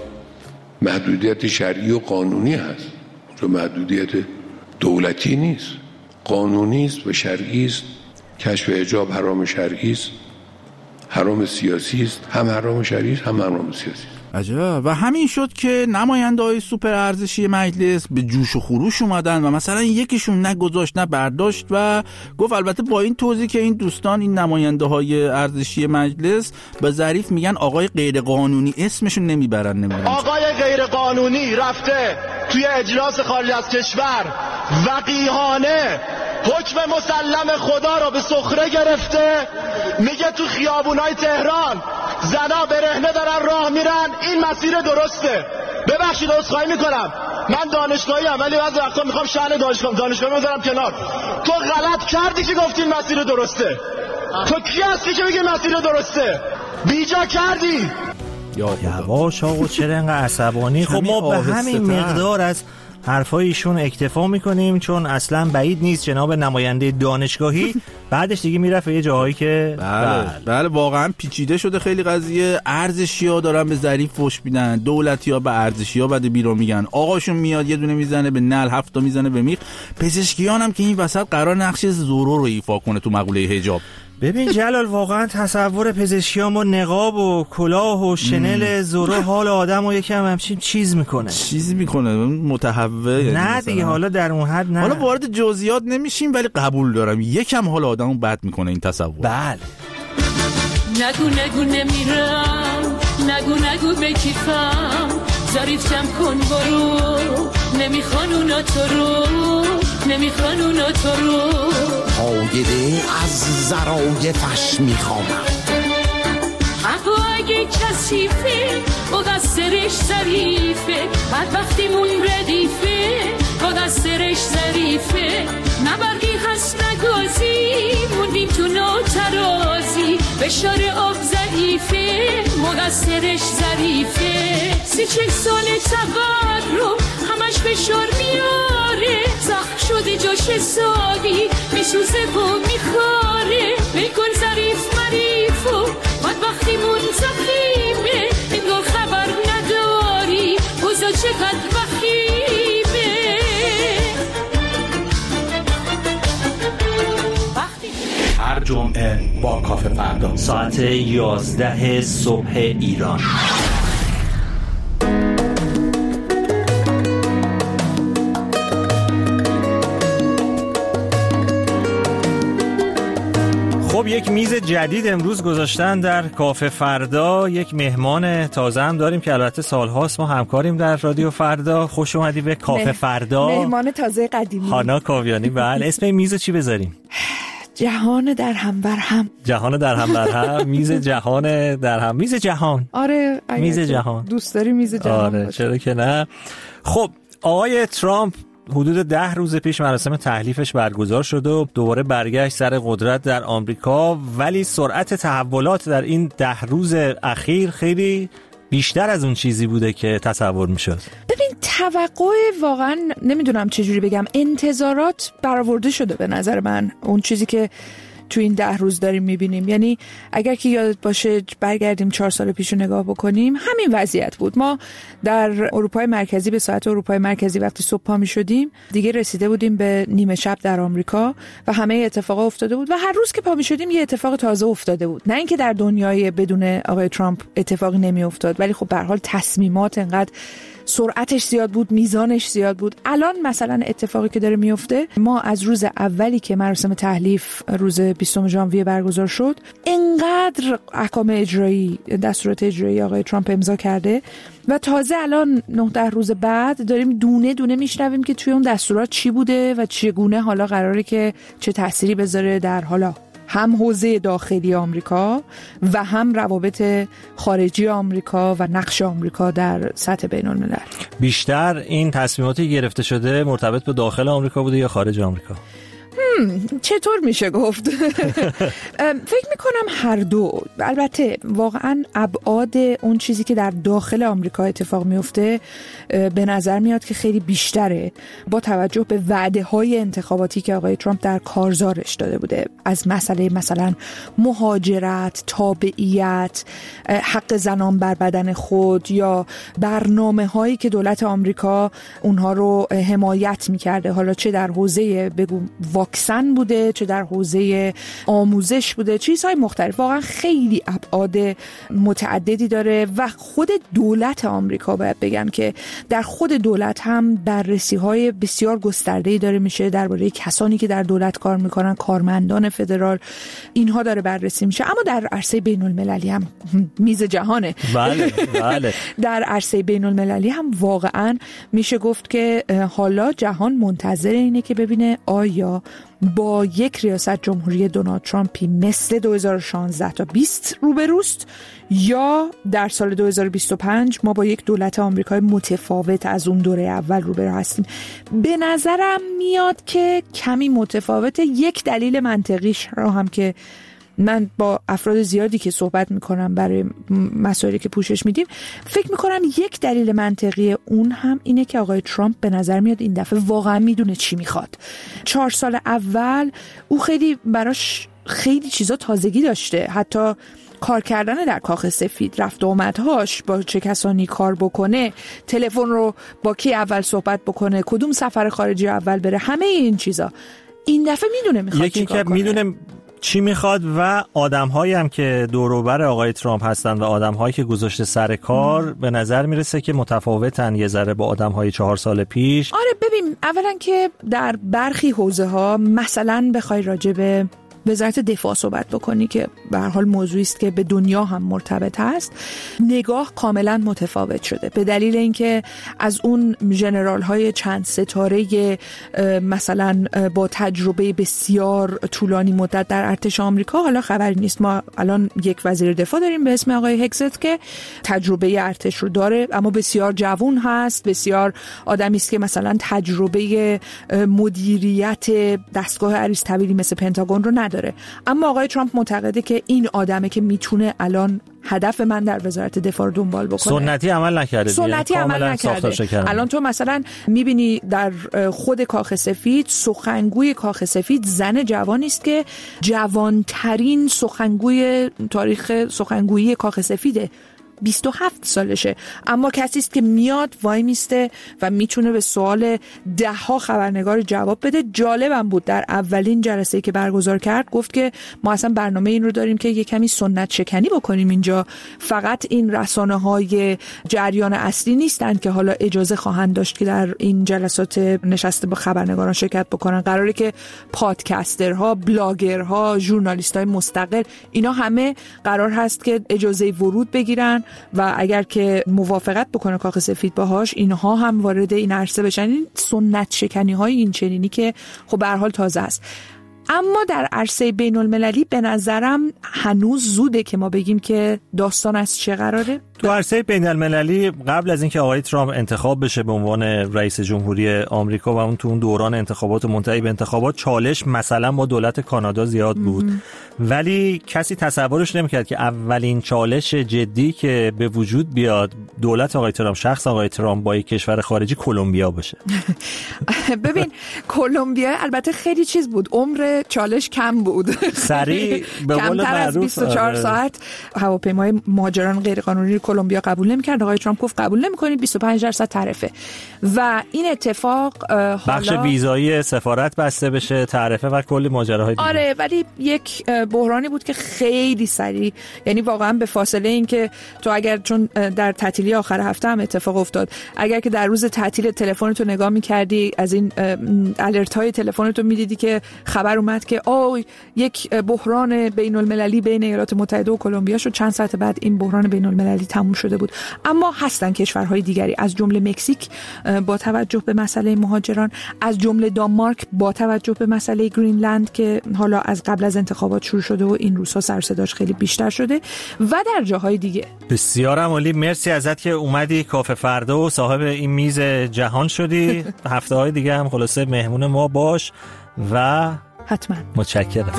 محدودیت شرعی و قانونی هست، اونجا محدودیت دولتی نیست، قانونی است و شرعی است. کشف حجاب حرام شرعی است، حرام سیاسی است، هم حرام شرعی است هم حرام سیاسی است. عجب. و همین شد که نماینده‌های سوپر ارزشی مجلس به جوش و خروش اومدن و مثلا یکیشون نه گذاشت نه برداشت و گفت، البته با این توضیح که این دوستان، این نماینده‌های ارزشی مجلس به ظریف میگن آقای غیر قانونی، اسمشون نمیبرن. نمیدونم آقای غیر قانونی رفته توی اجلاس خارج از کشور وقیحانه حکم مسلم خدا رو به سخره گرفته، میگه تو خیابونای تهران زنا برهنه دارن راه میرن، این مسیر درسته. ببخشید عذرخواهی میکنم، من دانشگاهی ام ولی بعضی وقتا میخوام شأن دانشگاه دانشگاهی بذارم کنار. تو غلط کردی که گفتی این مسیر درسته. تو کی هستی که میگی مسیر درسته؟ بیجا کردی. یواش آقا، چرا اینقدر عصبانی؟ خب ما به همین مقدار از حرفایشون اکتفا میکنیم، چون اصلا بعید نیست جناب نماینده دانشگاهی بعدش دیگه میرفت یه جاهایی که بله بله واقعا پیچیده شده خیلی قضیه. ارزشی‌ها دارن به ظریف فحش میدن، دولتی‌ها به ارزشی‌ها بعد بیرون میگن. آقاشون میاد یه دونه میزنه به نل، هفت تا میزنه به میخ. پزشکیان هم که این وسط قرار نقش زورو رو ایفا کنه تو مقوله حجاب. ببین جلال، واقعا تصور پزشکیان با نقاب و کلاه و شنل زورو حال آدم و یکم همچین چیز میکنه چیز میکنه متهوع. نه دیگه، حالا در اون حد نه. حالا وارد جزئیات نمیشیم ولی قبول دارم یکم حال آدمو بد میکنه این تصور. بله. نگو نگو نمیرم، نگو نگو بکیفم، ظریف کم کن برو، نمیخوان اونا تو رو، نمیخوان اونا تو رو. آیده از ظرایفش میخوامم. حقا اگه کسیفه مقصرش ظریفه، بدبختیمون ردیفه مقصرش ظریفه. نبرقی هست نگازی موندیم تو ناترازی، فشار آب ضعیفه مقصرش ظریفه. سی چل سال تقرم همش فشار میاره، زخم شده جاش سالی میسوزه و میخاره. بکن ظریف مریفو بدبختیمون زخیمه، انگار خبر نداری اوضاع چقدر وخیمه. جمعه با کافه فردا ساعت یازده صبح ایران. خب یک میز جدید امروز گذاشتن در کافه فردا. یک مهمان تازه هم داریم که البته سالهاست ما همکاریم در رادیو فردا. خوش اومدی به کافه مه... فردا. مهمان تازه قدیمی هانا کاویانی. بله اسم این میز چی بذاریم؟ جهان در هم بر هم. جهان در هم بر هم. میز جهان در هم. میز جهان. آره میز جهان. دوست داری میز جهان آره باشه. چرا که نه. خب آقای ترامپ حدود ده روز پیش مراسم تحلیفش برگزار شد و دوباره برگشت سر قدرت در آمریکا، ولی سرعت تحولات در این ده روز اخیر خیلی بیشتر از اون چیزی بوده که تصور میشد. ببین توقع واقعا نمیدونم چجوری بگم، انتظارات برآورده شده به نظر من اون چیزی که تو این ده روز داریم میبینیم. یعنی اگر که یادت باشه برگردیم چهار سال پیش رو نگاه بکنیم، همین وضعیت بود. ما در اروپای مرکزی به ساعت اروپای مرکزی وقتی صبح پا میشدیم دیگه رسیده بودیم به نیمه شب در آمریکا و همه اتفاقا افتاده بود و هر روز که پا میشدیم یه اتفاق تازه افتاده بود. نه اینکه در دنیای بدون آقای ترامپ اتفاقی نمیافتاد، ولی خب به هر حال تصمیمات انقدر سرعتش زیاد بود، میزانش زیاد بود. الان مثلا اتفاقی که داره میفته، ما از روز اولی که مراسم تحلیف روز بیستم ژانویه برگزار شد انقدر احکام اجرایی، دستورات اجرایی آقای ترامپ امضا کرده و تازه الان نه ده روز بعد داریم دونه دونه میشنویم که توی اون دستورات چی بوده و چگونه حالا قراره که چه تأثیری بذاره در حالا هم حوزه داخلی آمریکا و هم روابط خارجی آمریکا و نقش آمریکا در سطح بین الملل. بیشتر این تصمیماتی گرفته شده مرتبط به داخل آمریکا بوده یا خارج آمریکا؟ چطور میشه گفت؟ فکر میکنم هر دو. البته واقعا ابعاد اون چیزی که در داخل آمریکا اتفاق میفته به نظر میاد که خیلی بیشتره با توجه به وعده های انتخاباتی که آقای ترامپ در کارزارش داده بوده، از مسئله مثلا مهاجرت، تابعیت، حق زنان بر بدن خود یا برنامه هایی که دولت آمریکا اونها رو حمایت میکرده، حالا چه در حوزه بگو واکسن بوده، چه در حوزه آموزش بوده، چیزهای مختلف. واقعا خیلی ابعاد متعددی داره و خود دولت آمریکا باید بگم که در خود دولت هم بررسی‌های بسیار گسترده‌ای داره میشه درباره کسانی که در دولت کار میکنن، کارمندان فدرال، اینها داره بررسی میشه. اما در عرصه بین المللی هم میز جهانه. بله بله. در عرصه بین المللی هم واقعا میشه گفت که حالا جهان منتظر اینه که ببینه آیا با یک ریاست جمهوری دونالد ترامپی مثل دو هزار و شانزده تا بیست روبروست یا در سال دو هزار و بیست و پنج ما با یک دولت آمریکای متفاوت از اون دوره اول روبرو هستیم. به نظرم میاد که کمی متفاوته. یک دلیل منطقیش رو هم که من با افراد زیادی که صحبت میکنم برای مسائلی که پوشش میدیم فکر میکنم یک دلیل منطقی اون هم اینه که آقای ترامپ به نظر میاد این دفعه واقعا میدونه چی میخواد. چهار سال اول او خیلی براش خیلی چیزا تازگی داشته، حتی کار کردن در کاخ سفید، رفت و آمدهاش، با چه کسانی کار بکنه، تلفن رو با کی اول صحبت بکنه، کدوم سفر خارجی اول بره، همه این چیزا این دفعه میدونه میخواد یکی که میدونه چی میخواد و آدم‌هایی هم که دور و بر آقای ترامپ هستن و آدم‌هایی که گذاشته سر کار ام. به نظر میرسه که متفاوتن یه ذره با آدم‌های چهار سال پیش. آره ببین، اولا که در برخی حوزه‌ها مثلا بخوای راجع به وزارت دفاع صحبت بکنی که به هر حال موضوعی است که به دنیا هم مرتبط است، نگاه کاملا متفاوت شده به دلیل اینکه از اون ژنرال های چند ستاره مثلا با تجربه بسیار طولانی مدت در ارتش آمریکا حالا خبری نیست. ما الان یک وزیر دفاع داریم به اسم آقای هگزت که تجربه ارتش رو داره اما بسیار جوان هست، بسیار آدمی است که مثلا تجربه مدیریت دستگاه اریستابیلی مثل پنتاگون رو نداره. اما آقای ترامپ معتقده که این آدمه که میتونه الان هدف من در وزارت دفاع رو دنبال بکنه. سنتی عمل نکرده. سنتی عمل نکرده. الان تو مثلا میبینی در خود کاخ سفید سخنگوی کاخ سفید زن جوانی است که جوانترین سخنگوی تاریخ سخنگویی کاخ سفیده. بیست و هفت سالشه، اما کسی است که میاد وای میسته و میتونه به سوال ده ها خبرنگار جواب بده. جالبم بود در اولین جلسه‌ای که برگزار کرد گفت که ما اصلا برنامه این رو داریم که یه کمی سنت شکنی بکنیم اینجا، فقط این رسانه‌های جریان اصلی نیستن که حالا اجازه خواهند داشت که در این جلسات نشسته با خبرنگاران شرکت بکنن. قراره که پادکسترها، بلاگرها، ژورنالیست‌های مستقل، اینا همه قرار هست که اجازه ورود بگیرن و اگر که موافقت بکنه کاخ سفید باهاش، اینها هم وارد این عرصه بشن. این سنت شکنی‌های این چنینی که خب به هر حال تازه است. اما در عرصه بین المللی به نظرم هنوز زوده که ما بگیم که داستان از چه قراره. تو عرصه بین المللی قبل از اینکه آقای ترامپ انتخاب بشه به عنوان رئیس جمهوری آمریکا و اون تو اون دوران انتخابات و منتهی به انتخابات، چالش مثلا با دولت کانادا زیاد بود ام. ولی کسی تصورش نمی‌کرد که اولین چالش جدی که به وجود بیاد دولت آقای ترامپ، شخص آقای ترامپ با یک کشور خارجی کلمبیا باشه. ببین کلمبیا البته خیلی چیز بود، عمر چالش کم بود، سریع به قول معروف بیست و چهار ساعت هواپیمای مهاجران غیرقانونی کلمبیا قبول نمی‌کرد. آقای ترامپ گفت قبول نمی‌کنید، بیست و پنج درصد تعرفه. و این اتفاق حالا بخش ویزایی سفارت بسته بشه، تعرفه و کلی ماجراهای دیگه. آره، ولی یک بحرانی بود که خیلی سریع، یعنی واقعا به فاصله این که تو اگر چون در تعطیلی آخر هفته هم اتفاق افتاد، اگر که در روز تعطیل تلفنتو نگاه می‌کردی، از این الرت‌های تلفنتو می‌دیدی که خبر اومد که آی یک بحران بین‌المللی بین ایالات متحده و کلمبیا شد، چند ساعت بعد این بحران بین‌المللی تموم شده بود. اما هستن کشورهای دیگری از جمله مکزیک با توجه به مسئله مهاجران، از جمله دانمارک با توجه به مسئله گرینلند که حالا از قبل از انتخابات شروع شده و این روزها سر و صداش خیلی بیشتر شده، و در جاهای دیگه. بسیار عالی، مرسی ازت که اومدی کافه فردا و صاحب این میز جهان شدی. هفته‌های دیگه هم خلاصه مهمون ما باش و حتما. متشکرم.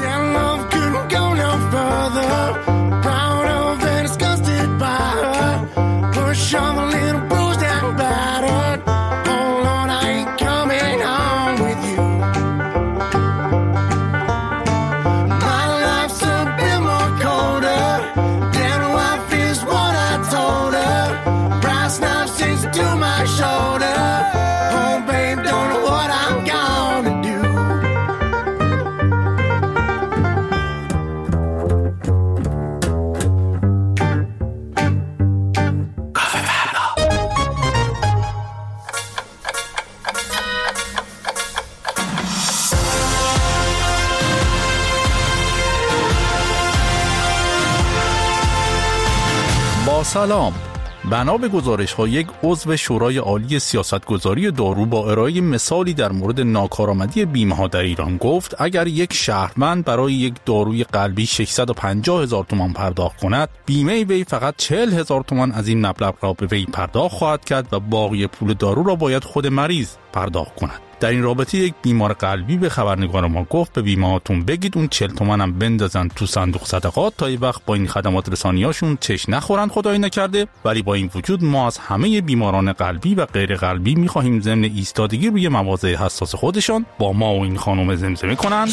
سلام. بنا به گزارش‌ها یک عضو شورای عالی سیاستگذاری دارو با ارائه مثالی در مورد ناکارآمدی بیمه‌ها در ایران گفت اگر یک شهروند برای یک داروی قلبی ششصد و پنجاه هزار تومان پرداخت کند، بیمه وی فقط چهل هزار تومان از این مبلغ را به وی پرداخت خواهد کرد و باقی پول دارو را باید خود مریض پرداخت کند. در این رابطه یک بیمار قلبی به خبرنگار ما گفت به بیمه‌هاتون بگید اون چهل تومن هم بندازن تو صندوق صدقات تا یه وقت با این خدمات رسانیاشون چش نخورن، خدای نکرده. ولی با این وجود ما از همه بیماران قلبی و غیر قلبی می‌خواهیم ضمن ایستادگی روی مواضع حساس خودشان با ما و این خانم زمزمه کنن.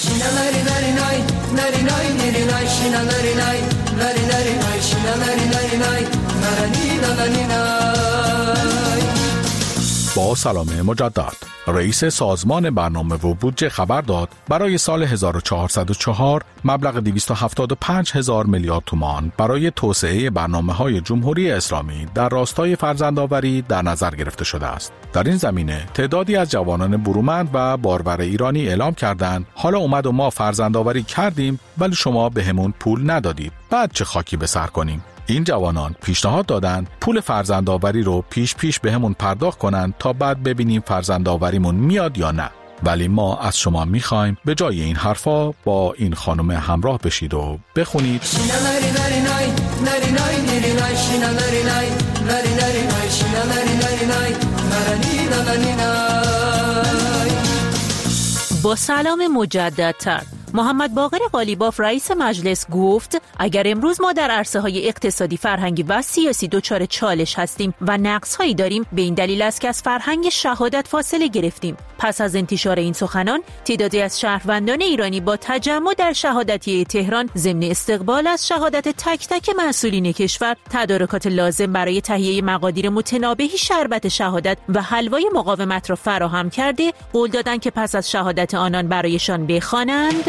با سلام مجدد، رئیس سازمان برنامه و بودجه خبر داد برای سال هزار و چهارصد و چهار مبلغ دویست و هفتاد و پنج هزار میلیارد تومان برای توسعه برنامه‌های جمهوری اسلامی در راستای فرزندآوری در نظر گرفته شده است. در این زمینه تعدادی از جوانان برومند و بارور ایرانی اعلام کردند حالا اومد و ما فرزندآوری کردیم ولی شما بهمون پول ندادید، بعد چه خاکی به سر کنیم؟ این جوانان پیشنهاد دادند پول فرزندآوری رو پیش پیش بهمون پرداخت کنن تا بعد ببینیم فرزندآوریمون میاد یا نه. ولی ما از شما میخوایم به جای این حرفا با این خانم همراه بشید و بخونید. با سلام مجددتر، محمد باقر قالیباف رئیس مجلس گفت اگر امروز ما در عرصه‌های اقتصادی، فرهنگی و سیاسی دچار چالش هستیم و نقص‌هایی داریم، به این دلیل است که از فرهنگ شهادت فاصله گرفتیم. پس از انتشار این سخنان، تعدادی از شهروندان ایرانی با تجمع در شهادتیه تهران ضمن استقبال از شهادت تک تک مسئولین کشور، تدارکات لازم برای تهیه مقادیر متنابهی شربت شهادت و حلوای مقاومت را فراهم کرده، قول دادند که پس از شهادت آنان برایشان بخوانند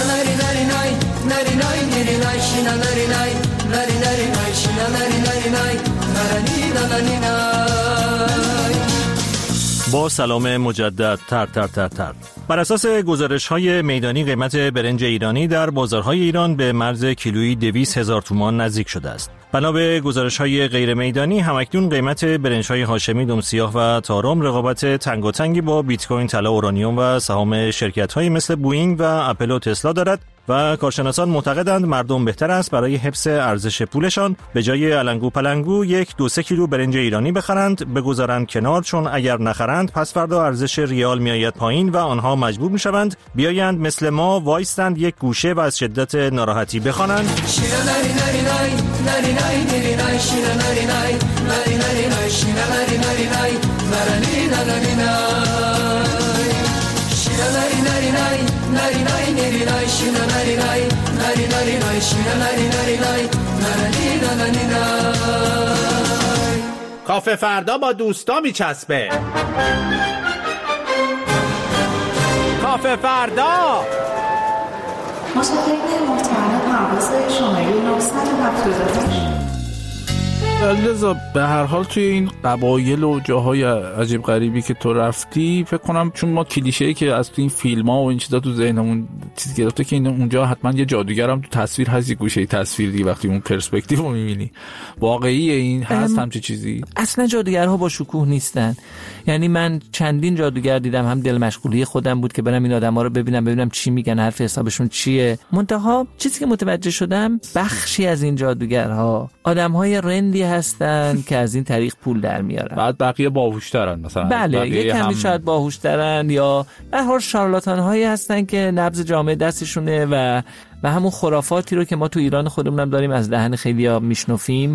با سلام مجدد تر تر تر تر. بر اساس گزارش‌های میدانی قیمت برنج ایرانی در بازارهای ایران به مرز کیلویی دویست هزار تومان نزدیک شده است. بنا به گزارش‌های غیر میدانی همکنون قیمت برنج‌های هاشمی، دمسیاه و تارم رقابت تنگاتنگی با بیت کوین، طلا، اورانیوم و سهام شرکت‌هایی مثل بوئینگ و اپل و تسلا دارد و کارشناسان معتقدند مردم بهتر است برای حفظ ارزش پولشان به جای النگو پلنگو یک دو سه کیلو برنج ایرانی بخرند، بگذارند کنار، چون اگر نخرند پس فردا ارزش ریال میآید پایین و آنها مجبور میشوند بیایند مثل ما وایستند یک گوشه و از شدت ناراحتی بخوانند کافه فردا با دوستا میچسبه. کافه فردا مشاهده محترم پرواز شماره نهصد و هفتاد و هشت. لذا به هر حال توی این قبایل و جاهای عجیب غریبی که تو رفتی، فکر کنم چون ما کلیشه‌ای که از تو این فیلم‌ها و این چیزا تو ذهنمون چیز گرفته که این اونجا حتما یه جادوگرم تو تصویر هست، یه گوشه تصویر دیگه وقتی اون پرسپکتیو رو می‌بینی. واقعی این هست همچین چیزی؟ اصلا جادوگرها با شکوه نیستن. یعنی من چندین جادوگر دیدم، هم دل مشغولی خودم بود که برم این آدما رو ببینم ببینم چی میگن، حرف حسابشون چیه. منتها چیزی که متوجه شدم بخشی از این جادوگرها آدم‌های رندی هستن که از این طریق پول در میارن. بعد بقیه باهوش‌ترن مثلا. بله، یک کمی هم... شاید باهوش‌ترن یا به هر شارلاتان‌هایی هستن که نبض جامعه دستشونه و و همون خرافاتی رو که ما تو ایران خودمونم داریم از دهن خیلیا میشنویم،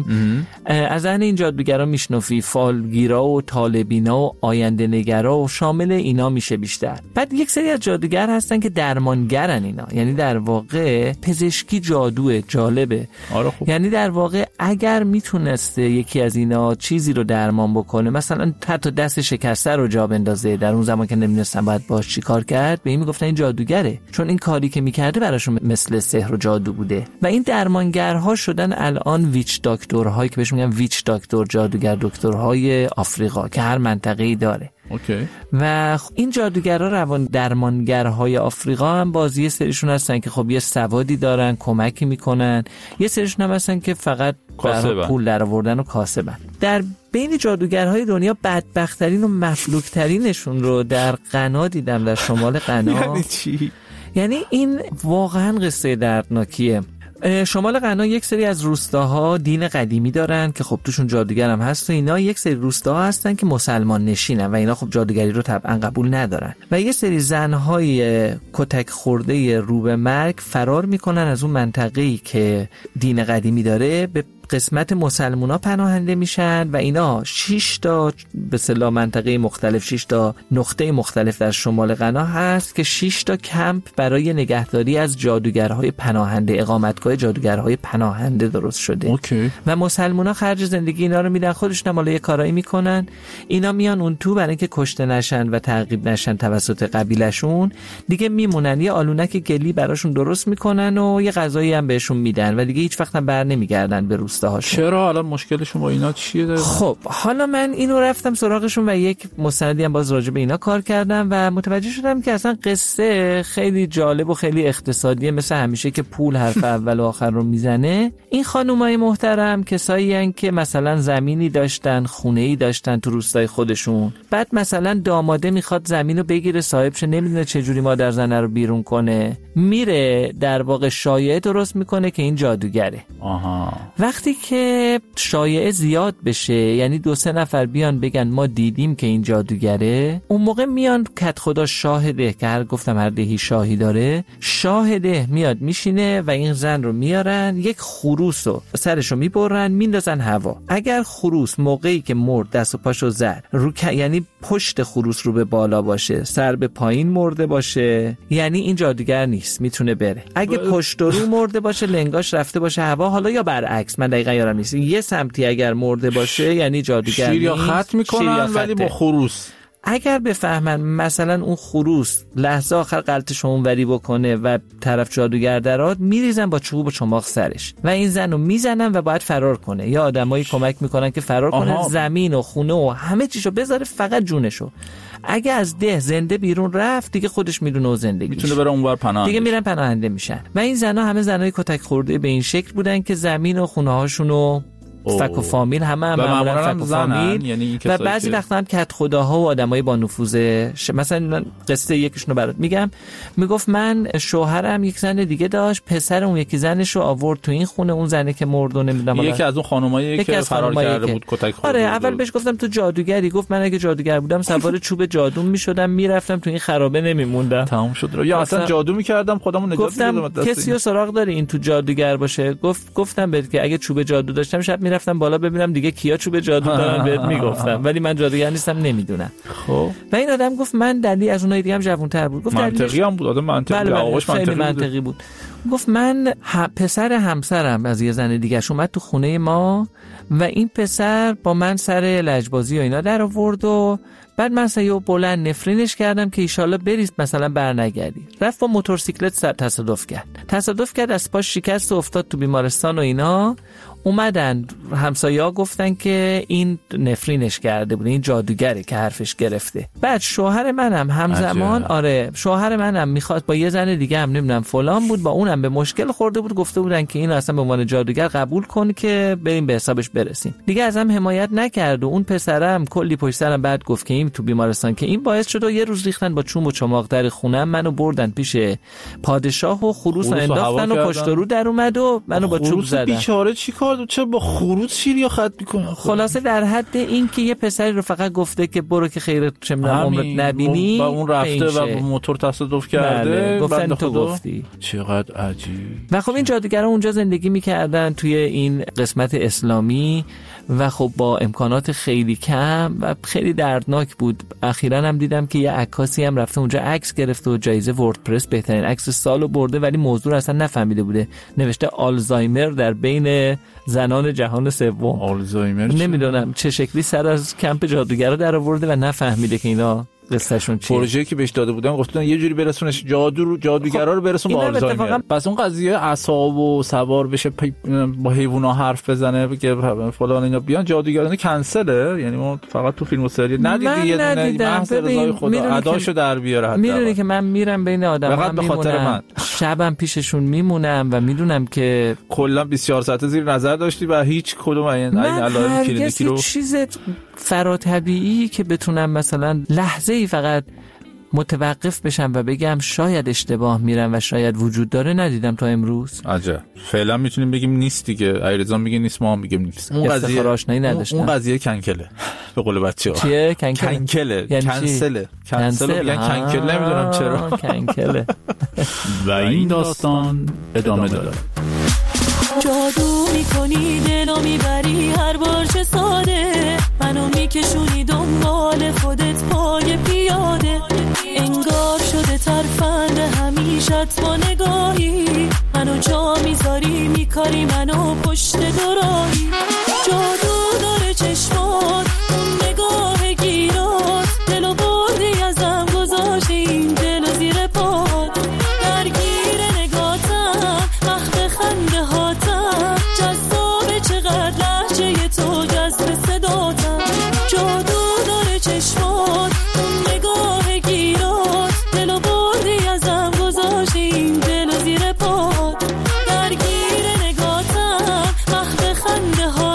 از دهن این جادوگرا میشنوی، فالگیرا و طالبینا و آینده نگرا و شامل اینا میشه بیشتر. بعد یک سری از جادوگر هستن که درمانگرن اینا، یعنی در واقع پزشکی جادوه. جالبه. آره خوب. یعنی در واقع اگر میتونسته یکی از اینا چیزی رو درمان بکنه، مثلا حتی دست شکسته رو جا بندازه در اون زمان که نمیدونستن باید باش چیکار کرد، به این میگفتن این جادوگره، چون این کاری که میکرده براشون مثل سحر و جادو بوده. و این درمانگرها شدن الان ویچ دکترهایی که بهش میگن ویچ دکتر، جادوگر دکترهای آفریقا که هر منطقه‌ای داره. اوکی. و این جادوگرها روان درمانگرهای آفریقا هم بازی یه سریشون هستن که خب یه سوادی دارن، کمکی میکنن، یه سریشون هم هستن که فقط برای پول در آوردن و کاسبن. در بین جادوگرهای دنیا بدبخت‌ترین و مفلوک‌ترینشون رو در غنا دیدم، در شمال غنا. یعنی چی؟ یعنی این واقعا قصه دردناکیه. شمال غنا یک سری از روستاها دین قدیمی دارن که خب توشون جادوگر هم هست و اینا یک سری روستاها هستن که مسلمان نشینن و اینا خب جادوگری رو طبعا قبول ندارن و یه سری زنهای کتک خورده رو به مرگ فرار میکنن از اون منطقه‌ای که دین قدیمی داره، به قسمت مسلمونا پناهنده میشن و اینا شش تا به اصطلاح منطقه مختلف، شش تا نقطه مختلف در شمال غنا هست که شش تا کمپ برای نگهداری از جادوگرهای پناهنده، اقامتگاه جادوگرهای پناهنده درست شده. اوکی. و مسلمونا خرج زندگی اینا رو میدن، خودشون هم یه کارایی میکنن، اینا میان اون تو برای اینکه کشته نشن و تعقیب نشن توسط قبیلهشون، دیگه میمونن، یه آلونک گلی براشون درست میکنن و یه غذایی هم بهشون میدن و دیگه هیچ وقت هم بر نمیگردن به روستاهاشون. چرا الان مشکلشون با اینا چیه داره؟ خب حالا من اینو رفتم سراغشون و یک مستندی هم باز راجع به اینا کار کردم و متوجه شدم که اصلا قصه خیلی جالب و خیلی اقتصادیه، مثل همیشه که پول حرف اول و آخر رو میزنه. این خانومای محترم کسایی هستن که مثلا زمینی داشتن، خونه‌ای داشتن تو روستای خودشون، بعد مثلا داماده میخواد زمینو بگیره، صاحبش نمیدونه چه جوری مادر زنه رو بیرون کنه، میره در واقع شایعه درست میکنه که این جادوگره. آها. وقتی وقتی که شایعه زیاد بشه، یعنی دو سه نفر بیان بگن ما دیدیم که این جادوگره، اون موقع میان کت خدا شاهده که هر گفتم هر دهی شاهی داره، شاهده میاد میشینه و این زن رو میارن، یک خروس رو سرشو میبرن میندازن هوا. اگر خروس موقعی که مرد دست و پاشو زد رو ک... یعنی پشت خروس رو به بالا باشه، سر به پایین مرده باشه، یعنی این جادوگر نیست، میتونه بره. اگه پشت رو مرده باشه، لنگاش رفته باشه هوا، حالا یا برعکس، من دقیقاً یادم نیست، یه سمتی اگر مرده باشه یعنی جادوگر شیر یا نیست. خط میکنن ولی با خروس. اگر بفهمن مثلا اون خروس لحظه آخر غلطش اونوری بکنه و طرف جادوگر درات، میریزن با چوب و چماق سرش و این زنو میزنن و باید فرار کنه، یا آدمایی کمک میکنن که فرار کنه، زمین و خونه و همه چیشو بذاره فقط جونشو. اگه از ده زنده بیرون رفت دیگه خودش میدونه و زندگیش میتونه بره اونور پناه، دیگه میرن پناهنده میشن. و این زنا همه زنای کتک خورده به این شکل بودن که زمین و خونه هاشونو فک و فامیل همه هم معمولا فک و فامیل، یعنی و بعضی وقتا هم کت خداها و آدمای با نفوذ. مثلا من قصه یکیشونو برات میگم. میگفت من شوهرم یک زن دیگه داشت، پسر اون یکی زنشو آورد تو این خونه، اون زنه که مرد و نمیدونم یکی از اون خانمایی که فرار کرده بود کتک خورده. آره اول بهش گفتم تو جادوگری، گفت من اگه جادوگر بودم سوار چوب جادو میشدم میرفتم تو این خرابه نمیموندم. تمام شد. یا اصلا جادو میکردم خودمو نجات میدادم. گفتم کسی رو سراغ داره این تو جادوگر باشه؟ گفت گفتم بهت که اگه چوب جادو داشتم شب میرفتم بالا ببینم دیگه کیا چوب جادو دارن بهت میگفتم، ولی من جادوگر نیستم نمیدونم. خب و این آدم گفت من دلیل از اونای دیگه هم جوان‌تر بود، گفت منطقی هم بود، آدم منطقی، بله آقاش منطقی, منطقی, منطقی بود. گفت من ه... پسر همسرم از یه زن دیگه‌ش اومد تو خونه ما و این پسر با من سر لجبازی و اینا در آورد و بعد من سیو بلند نفرینش کردم که ایشالله بریز مثلا برنگردی. رفت با موتورسیکلت سر تصادف کرد تصادف کرد از پاش شکست و افتاد تو بیمارستان و اینا. اومدن همسایه‌ها گفتن که این نفرینش کرده بود، این جادوگره که حرفش گرفته. بعد شوهر منم همزمان عجب. آره شوهر منم میخواد با یه زن دیگه هم نمیدونم فلان بود، با اونم به مشکل خورده بود، گفته بودن که این اصلا به عنوان جادوگر قبول کن که بریم به حسابش برسیم. دیگه ازم حمایت نکرد و اون پسرم کلی پشت سرم بعد گفت که این تو بیمارستان، که این باعث شد و یه روز ریختن با چوب و چماق در خونم، منو بردن پیش پادشاه و خروس رو انداختن و پشت رو در اومد و منو با چوب زدن. بیچاره چیکار چه با خروس شیر یا خط میکنه؟ خلاصه در حد این که یه پسری رو فقط گفته که برو که خیرت چه میدونم عمرت نبینی و اون رفته و با موتور تصادف کرده، گفتن تو گفتی. چقدر عجیب. و خب این جادوگرا اونجا زندگی میکردن توی این قسمت اسلامی و خب با امکانات خیلی کم و خیلی دردناک بود. اخیراً هم دیدم که یه عکاسی هم رفته اونجا عکس گرفته و جایزه وردپرس بهترین عکس سالو برده، ولی موضوع اصلا نفهمیده بوده. نوشته آلزایمر در بین زنان جهان سوم. آلزایمر نمیدونم چه شکلی سر از کمپ جادوگرا در آورده و نفهمیده که اینا قصهشون چیه. پروژه‌ای که بهش داده بودن گفتن یه جوری برسونش جادو رو جادوگرا رو برسون به آلزایمر. پس اون قضیه اعصاب و سوار بشه با حیونا حرف بزنه که فلان اینا بیان جادوگرانه کنسله، یعنی ما فقط تو فیلم و سری ندیدی یه دونه محض رضای خدا اداشو در بیاره. حتی میدونی که من میرم بین آدم‌ها میمونم، شبم پیششون میمونم و میدونم که کلا بیست و چهار ساعته زیر نظر داشتی و هیچ کدوم این علائم کلینیکی رو چیز فراتبیعی که بتونم مثلا لحظه ای فقط متوقف بشم و بگم شاید اشتباه میرم و شاید وجود داره ندیدم تا امروز. عجب. فعلا میتونیم بگیم نیست دیگه. ایرزا میگه نیست، ما هم میگیم نیست. اون قضیه آشنایی نداشتم. اون قضیه کنکله به قول بچه‌ها. چیه کنکله؟ کنکله یعنی کنسله. کنسل میگن کنکل، نمیدونم چرا. کنکله. و این داستان ادامه داره. جادو میکنی دلو میبری هر بار چه ساده، منو میکشونی دنبال خودت پای پیاده، انگار شده ترفند همیشت با نگاهی، منو جا میذاری میکاری منو پشت دوراهی. جادو داره چشمات اون نگاه گیرات، دلو بردی ازم گذاشتی این دلو زیر پات، درگیر نگاتم مخت خنده هاتم، جذاب چقدر لحجه تو جذب صداتم. جادو داره چشمات اون نگاه گیرات، دلو بردی ازم گذاشتی این دلو زیر پات، درگیر نگاتم مخت خنده هاتم.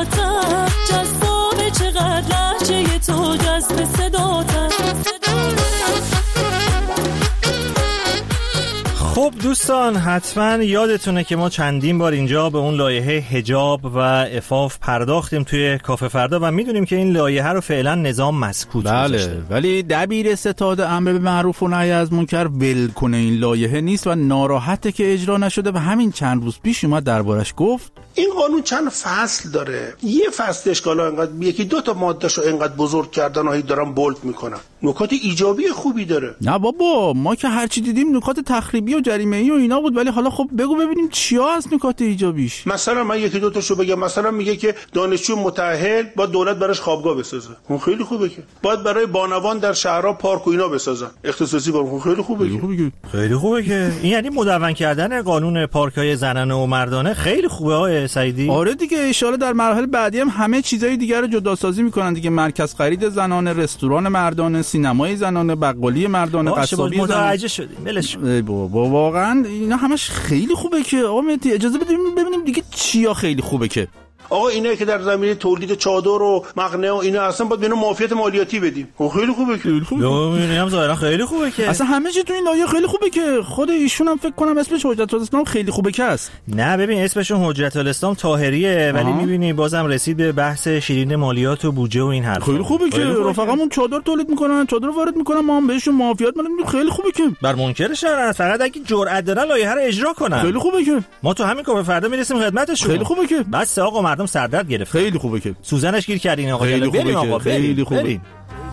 خب دوستان، حتما یادتونه که ما چندین بار اینجا به اون لایحه حجاب و عفاف پرداختیم توی کافه فردا و میدونیم که این لایحه رو فعلا نظام مسکوت گذاشته. بله، ولی دبیر ستاد امر به معروف و نهی از منکر ول کنه این لایحه نیست و ناراحته که اجرا نشده و همین چند روز پیش اومد دربارش گفت این قانون چند فصل داره. یه فصل اشکالا انقدر یکی دو تا مادهشو انقدر بزرگ کردن و هی دارن بولد میکنن. نکات ایجابی خوبی داره. نه بابا، ما که هرچی دیدیم نکات تخریبی و جریمه‌ای و اینا بود، ولی حالا خب بگو ببینیم چیا هست نکات ایجابیش. مثلا من یکی دو تاشو بگم. مثلا میگه که دانشجو متأهل با دولت براش خوابگاه بسازه. اون خیلی خوبه. که باید برای بانوان در شهرها پارک و اینا بسازن اختصاصی. برام خیلی خوبه. خیلی خوبه که خیلی خوبه که این یعنی مدون کردن قانون پارک‌های زنانه و مردانه خیلی خوبه آقای سعیدی. آره دیگه، ان شاءالله در مراحل بعدی هم همه چیزای دیگر رو جداسازی میکنن دیگه. مرکز خرید زنانه، رستوران مردانه، سینمای زنانه، بقالی مردانه، قصابی زنانه. متوجه شدیم. ولش کن بابا، واقعا اینا همش خیلی خوبه که آقا مهدی اجازه بدیم ببینیم دیگه چیا خیلی خوبه که آقا اینا که در زمینه تولید چادر و مقنعه و اینا اصلا باید بهنو معافیت مالیاتی بدیم. خیلی خوبه که خیلی خوبه. هم ظاهرا خیلی خوبه که اصلا همه چی تو این لایحه خیلی خوبه که خود ایشون هم فکر کنم اسمش حجت الاسلام خیلی خوبه که است. نه ببین، اسمشون حجت الاسلام طاهریه، ولی میبینی بازم رسید به بحث شیرین مالیات و بودجه و این حرفا. خیلی خوبه که رفقامون چادر تولید میکنن، چادر وارد میکنن، ما هم بهشون معافیت میدیم. خیلی خوبه که بر منکرش نه، فقط اگه جرأت دارن لایحه رو اجرا کنن. خیلی خوبه که ما تو همین کافه فردا میرسیم خدمتشون. خیلی خوبه که بس آقا مردم سردرد گرفت. خیلی خوبه که سوزنش گیر کردین آقا. خیلی خوبه آقا. که خیلی خوبه. بریم.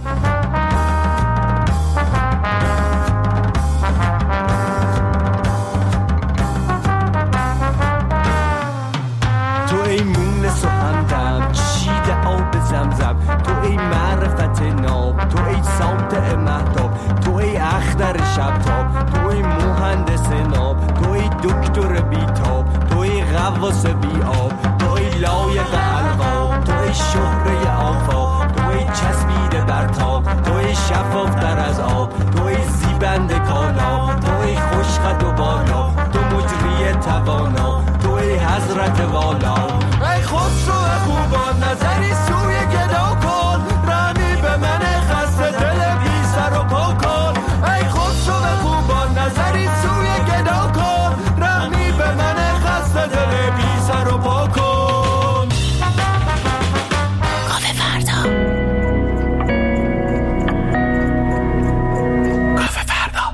تو ای مونس و همدم چشید آب زمزم، تو ای معرفت ناب، تو ای ساطع مهتاب، تو ای اختر شبتاب، تو ای مهندس ناب، تو ای دکتر بیتاب، تو ای غواص بی آب، تو ای لایق القاب، تو ای شهره آفاق، تو ای چسبیده بر تاب، تو ای شفاف در از آب، تو ای زیبند کالا، تو ای خوشقد و بالا، تو مجری توانا، تو ای حضرت والا. ای خسرو خوبان نظری سوی گدا کن، رحمی به من خسته دل بی سر و پا کن. ای خسرو خوبان نظری سوی گدا کن، رحمی به من خسته دل بی سر و پا کن. کافه فردا. کافه فردا.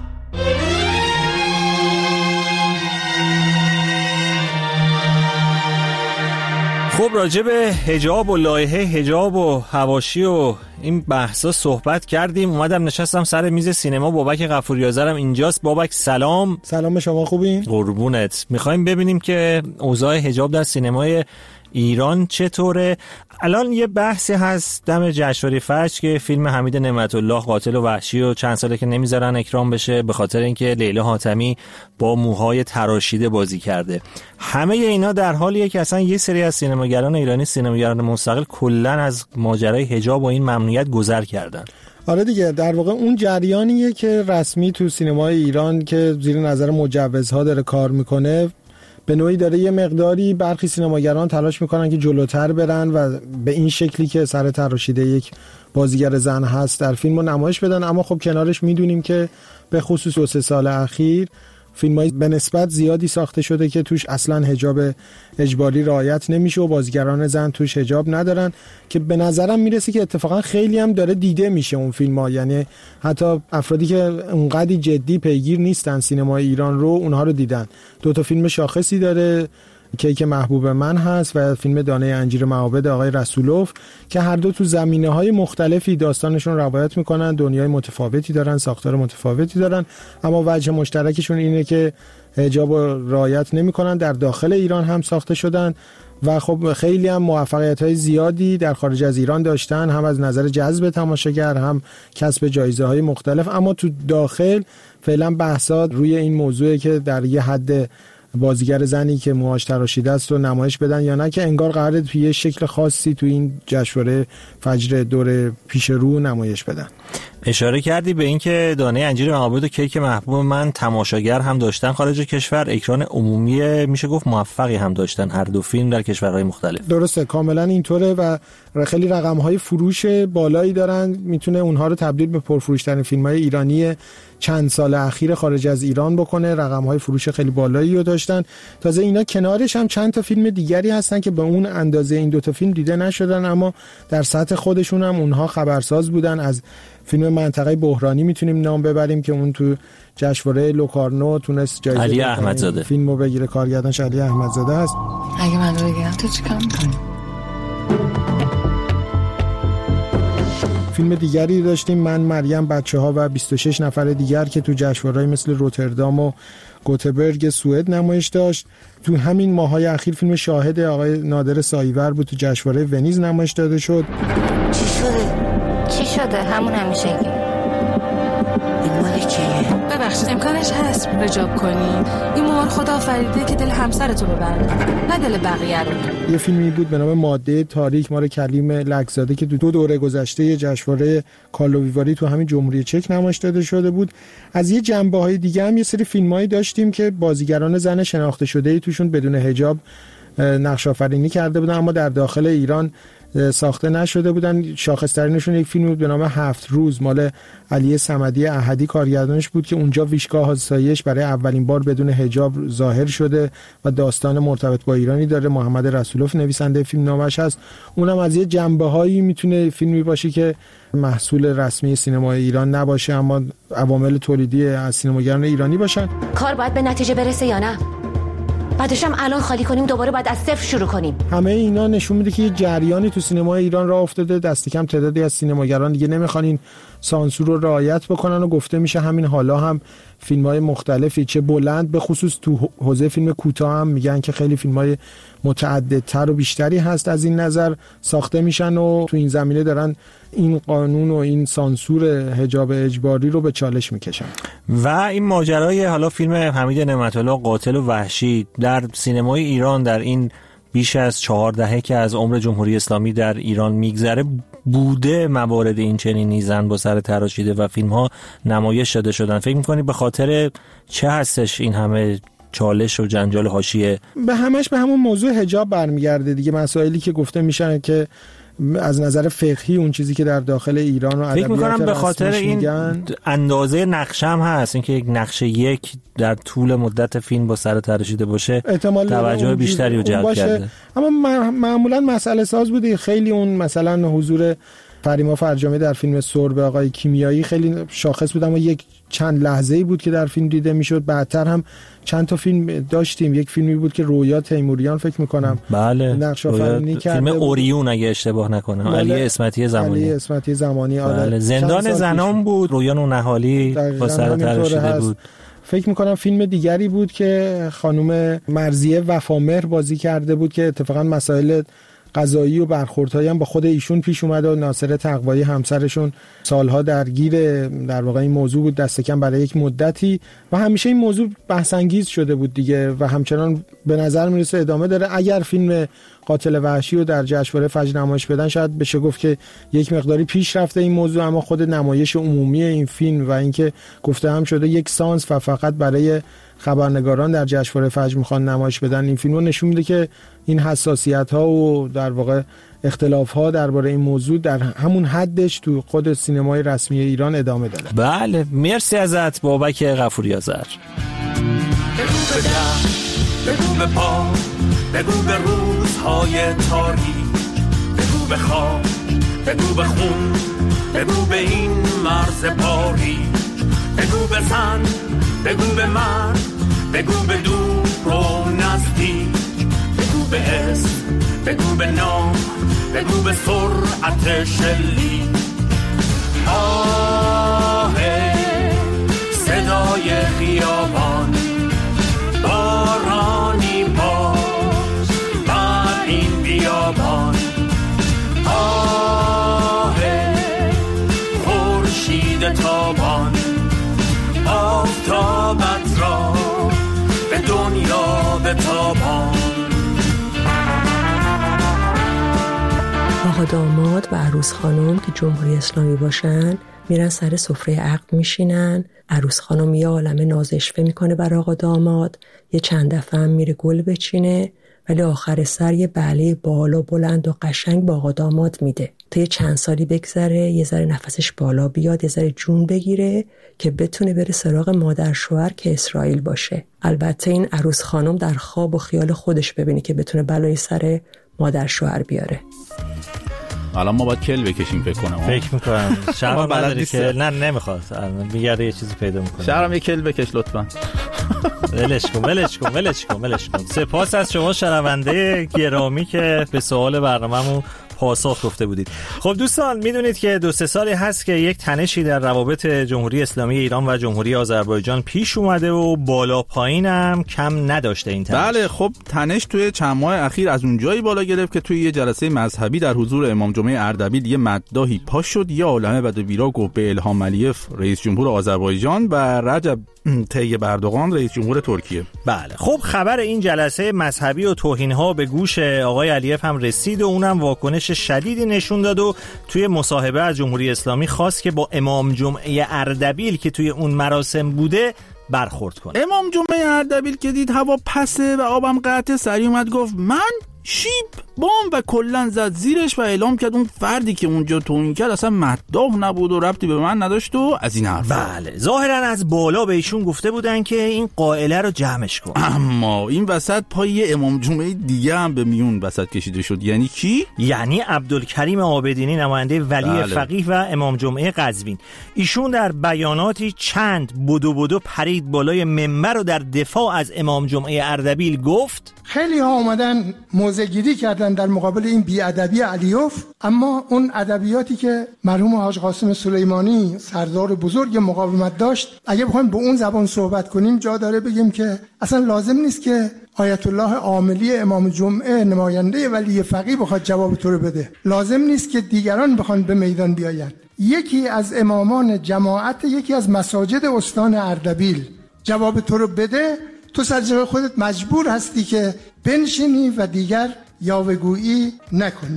خب راجع به حجاب و لایحه حجاب و حواشی و این بحثا صحبت کردیم. اومدم نشستم سر میز سینما. بابک غفوری‌آذرم اینجاست. بابک سلام. سلام، شما خوبین؟ قربونت. میخوایم ببینیم که اوضاع حجاب در سینمای ایران چطوره. الان یه بحثی هست دم جشنواره فجر که فیلم حمید نعمت الله قاتل و وحشی و چند ساله که نمیذارن اکرام بشه به خاطر اینکه لیلا حاتمی با موهای تراشیده بازی کرده. همه اینا در حالیه که اصلا یه سری از سینماگران ایرانی، سینماگران مستقل، کلن از ماجرای حجاب و این ممنوعیت گذر کردن. آره دیگه، در واقع اون جریانیه که رسمی تو سینمای ایران که زیر نظر مجوزها داره کار میکنه، به نوعی داره یه مقداری برخی سینماگران تلاش میکنن که جلوتر برن و به این شکلی که سر تراشیده یک بازیگر زن هست در فیلم رو نمایش بدن. اما خب کنارش میدونیم که به خصوص دو سه سال اخیر فیلم‌های به نسبت زیادی ساخته شده که توش اصلا حجاب اجباری رعایت نمیشه و بازیگران زن توش حجاب ندارن، که به نظرم میرسه که اتفاقا خیلی هم داره دیده میشه اون فیلم‌ها. یعنی حتی افرادی که اونقدی جدی پیگیر نیستن سینمای ایران رو، اونها رو دیدن. دو تا فیلم شاخصی داره، کیک محبوب من هست و فیلم دانه انجیر معابد آقای رسولوف، که هر دو تو زمینه‌های مختلفی داستانشون روایت میکنن، دنیای متفاوتی دارن، ساختار متفاوتی دارن، اما وجه مشترکشون اینه که حجاب رعایت نمیکنن. در داخل ایران هم ساخته شدن و خب خیلی هم موفقیت‌های زیادی در خارج از ایران داشتن، هم از نظر جذب تماشاگر، هم کسب جایزه‌های مختلف. اما تو داخل فعلا بحثات روی این موضوعه که در یه حد بازیگر زنی که موهاش تراشیده است رو نمایش بدن یا نه، که انگار قراره توی یه شکل خاصی تو این جشنواره فجر دور پیش رو نمایش بدن. اشاره کردی به اینکه دانه انجیر معابد و کیک محبوب من تماشاگر هم داشتن خارج کشور، اکران عمومی میشه گفت موفقی هم داشتن هر دو فیلم در کشورهای مختلف. درسته، کاملا اینطوره و خیلی رقم‌های فروش بالایی دارن، میتونه اونها رو تبدیل به پرفروش‌ترین فیلم‌های ایرانی چند سال اخیر خارج از ایران بکنه. رقم‌های فروش خیلی بالایی رو داشتن. تازه اینا کنارش هم چند تا فیلم دیگری هستن که به اون اندازه این دوتا فیلم دیده نشدن، اما در سطح خودشون هم اونها خبرساز بودن. از فیلم منطقه بحرانی میتونیم نام ببریم که اون تو جشنواره لوکارنو تونست جایزه علی احمدزاده فیلمو بگیره، کارگردانش علی احمدزاده هست. اگه من رو بگیرم تو چیکار می‌کنی؟ فیلم دیگری داشتیم من مریم بچه‌ها و بیست و شش نفر دیگر که تو جشنواره‌های مثل روتردام و گوتهبرگ سوئد نمایش داشت. تو همین ماهای اخیر فیلم شاهد آقای نادر سایور بود تو جشنواره ونیز نمایش داده شد. چی شده؟ چی شده؟ همون همیشگی. این مال کیه؟ ببخشید امکانش هست رجاب کنی؟ این مار خدا آفریده که دل همسرتو ببره، نه دل بقیه رو. یه فیلمی بود به نام ماده تاریک مال کریم لکزاده که دو دوره گذشته جشنواره کارلووی تو همین جمهوری چک نمایش داده شده بود. از یه جنبه‌های دیگه هم یه سری فیلمایی داشتیم که بازیگران زن شناخته شده‌ای توشون بدون حجاب نقش آفرینی کرده بودن اما در داخل ایران ساخته نشده بودن. شاخص‌ترینشون یک فیلم بود به نام هفت روز مال علی صمدی احدی کارگردانش بود که اونجا ویشگاه آسایش برای اولین بار بدون حجاب ظاهر شده و داستان مرتبط با ایرانی داره. محمد رسولوف نویسنده فیلم نامش هست. اونم از یه جنبه‌هایی میتونه فیلمی باشه که محصول رسمی سینمای ایران نباشه اما عوامل تولیدی از سینماگران ایرانی باشن. کار باید به نتیجه برسه یا نه؟ بعدش هم الان خالی کنیم دوباره بعد از صفر شروع کنیم. همه اینا نشون میده که یه جریانی تو سینمای ایران راه افتاده. دست کم تعدادی از سینماگران دیگه نمیخوان این سانسور رو رعایت بکنن و گفته میشه همین حالا هم فیلم‌های مختلفی چه بلند به خصوص تو حوزه فیلم کوتاه هم میگن که خیلی فیلم‌های متعددتر و بیشتری هست از این نظر ساخته میشن و تو این زمینه دارن این قانون و این سانسور حجاب اجباری رو به چالش میکشن. و این ماجرای حالا فیلم حمید نعمت‌الله قاتل و وحشی در سینمای ایران در این بیش از چهار دهه که از عمر جمهوری اسلامی در ایران میگذره بوده موارد این چنینی زن با سر تراشیده و فیلم ها نمایش داده شدن. فکر میکنی به خاطر چه هستش این همه چالش و جنجال حاشیه؟ به همش به همون موضوع حجاب برمیگرده دیگه. مسائلی که گفته میشن که از نظر فقهی اون چیزی که در داخل ایران و ادبیات فکر میکنم به خاطر این میگن. اندازه نقشه هم هست، اینکه یک نقشه یک در طول مدت فیلم با سر تراشیده باشه توجه بیشتری رو جلب کرده. اما معمولا مسئله ساز بوده. خیلی اون مثلا حضور فریما فرجامی در فیلم سرب آقای کیمیایی خیلی شاخص بود اما یک چند لحظه‌ای بود که در فیلم دیده میشد. بعدتر هم چند تا فیلم داشتیم. یک فیلمی بود که رویا تیموریان فکر میکنم بله نقش آفرینی کرده، فیلم اوریون اگه اشتباه نکنم، بله. علی اسمتی زمانی علی اسمتی زمانی آره. بله. زندان زنان بود، رویان و نهالی با سر تراشیده بود. فکر میکنم فیلم دیگری بود که خانم مرضیه وفامهر بازی کرده بود که اتفاقا مسائل قضایی و برخوردهایی هم با خود ایشون پیش اومد و ناصر تقوایی همسرشون سالها درگیر در واقع این موضوع بود دست کم برای یک مدتی و همیشه این موضوع بحث انگیز شده بود دیگه و همچنان به نظر میرسه ادامه داره. اگر فیلم قاتل وحشی رو در جشنواره فجر نمایش بدن شاید بشه گفت که یک مقداری پیش رفته این موضوع، اما خود نمایش عمومی این فیلم و اینکه گفته هم شده یک سانس و فقط برای خبرنگاران در جشنواره فجر میخوان نمایش بدن این فیلمو نشون میده که این حساسیت ها و در واقع اختلاف ها درباره این موضوع در همون حدش تو خود سینمای رسمی ایران ادامه داره. بله مرسی ازت بابک غفوری آذر. بگو به دم، بگو به پا، بگو به روزهای تاریک، بگو به خواب، بگو به خون، بگو به این مرز باریک، بگو به زن، بگو به مرد، بگو به دور و نزدیک، بگو به اسم، بگو به نام، بگو به سرعت شلیک. آه صدای خیابان بارانی باش بر این بیابان. آه خورشید تابان آفتابت را به دنیا بتابان. آقا داماد و عروس خانم که جمهوری اسلامی باشن میرن سر سفره عقد میشینن. عروس خانم یه عالمه نازشفه میکنه برای آقا داماد، یه چند دفعه هم میره گل بچینه ولی آخر سر یه بله بالا بلند و قشنگ با آقا داماد میده تا یه چند سالی بگذره، یه ذره نفسش بالا بیاد، یه ذره جون بگیره که بتونه بره سراغ مادر شوهر که اسرائیل باشه. البته این عروس خانم در خواب و خیال خودش ببینه که بتونه بلای سر مادر شوهر بیاره. الان ما باید کل بکشیم فکر کنم. فکر میکنم شهرام بلد که نه نمیخواد میگرده یه چیزی پیدا میکنه. شهرام یه کل بکش لطفا. ولش کن ولش کن ولش کن ولش کن. سپاس از شما شنونده گرامی که به سوال برنامه‌مون پاسخ گفته بودید. خب دوستان میدونید که دو سه سالی هست که یک تنشی در روابط جمهوری اسلامی ایران و جمهوری آذربایجان پیش اومده و بالا پایینم کم نداشته این تنش. بله خب تنش توی چند ماه اخیر از اونجایی بالا گرفت که توی یه جلسه مذهبی در حضور امام جمعه اردبیل یه مداحی پاش شد، یه عالمه بد و بیرا گفت به الهام علیف رئیس جمهور آذربایجان و رجب طیب اردوغان رئیس جمهور ترکیه. بله خب خبر این جلسه مذهبی و توهین‌ها به گوش آقای علیف هم رسید و اونم واکنش شدیدی نشون داد و توی مصاحبه از جمهوری اسلامی خواست که با امام جمعه اردبیل که توی اون مراسم بوده برخورد کنه. امام جمعه اردبیل که دید هوا پسه و آبم قطعه، سری اومد گفت من شیب بام و کلن زد زیرش و اعلام کرد اون فردی که اونجا توهین کرد اصلا مداح نبود و ربطی به من نداشت و از این حرف. بله ظاهرا از بالا به ایشون گفته بودن که این قائله رو جمعش کن، اما این وسط پای امام جمعه دیگه هم به میون وسط کشیده شد. یعنی کی؟ یعنی عبدالکریم عابدینی نماینده ولی بله. فقیه و امام جمعه قزوین. ایشون در بیاناتی چند بدو بدو پرید بالای منبر رو در دفاع از امام جمعه اردبیل گفت خیلی ها اومدن موضع‌گیری کردن در مقابل این بی‌ادبی علیوف، اما اون ادبیاتی که مرحوم حاج قاسم سلیمانی سردار بزرگ مقاومت داشت، اگه بخوایم به اون زبان صحبت کنیم جا داره بگیم که اصلا لازم نیست که آیت الله عاملی امام جمعه نماینده ولی فقیه بخواد جواب تو رو بده، لازم نیست که دیگران بخوان به میدان بیاین. یکی از امامان جماعت یکی از مساجد استان اردبیل جواب تو رو بده، تو سر جای خودت مجبور هستی که بنشینی و دیگر یاوه‌گویی نکنی.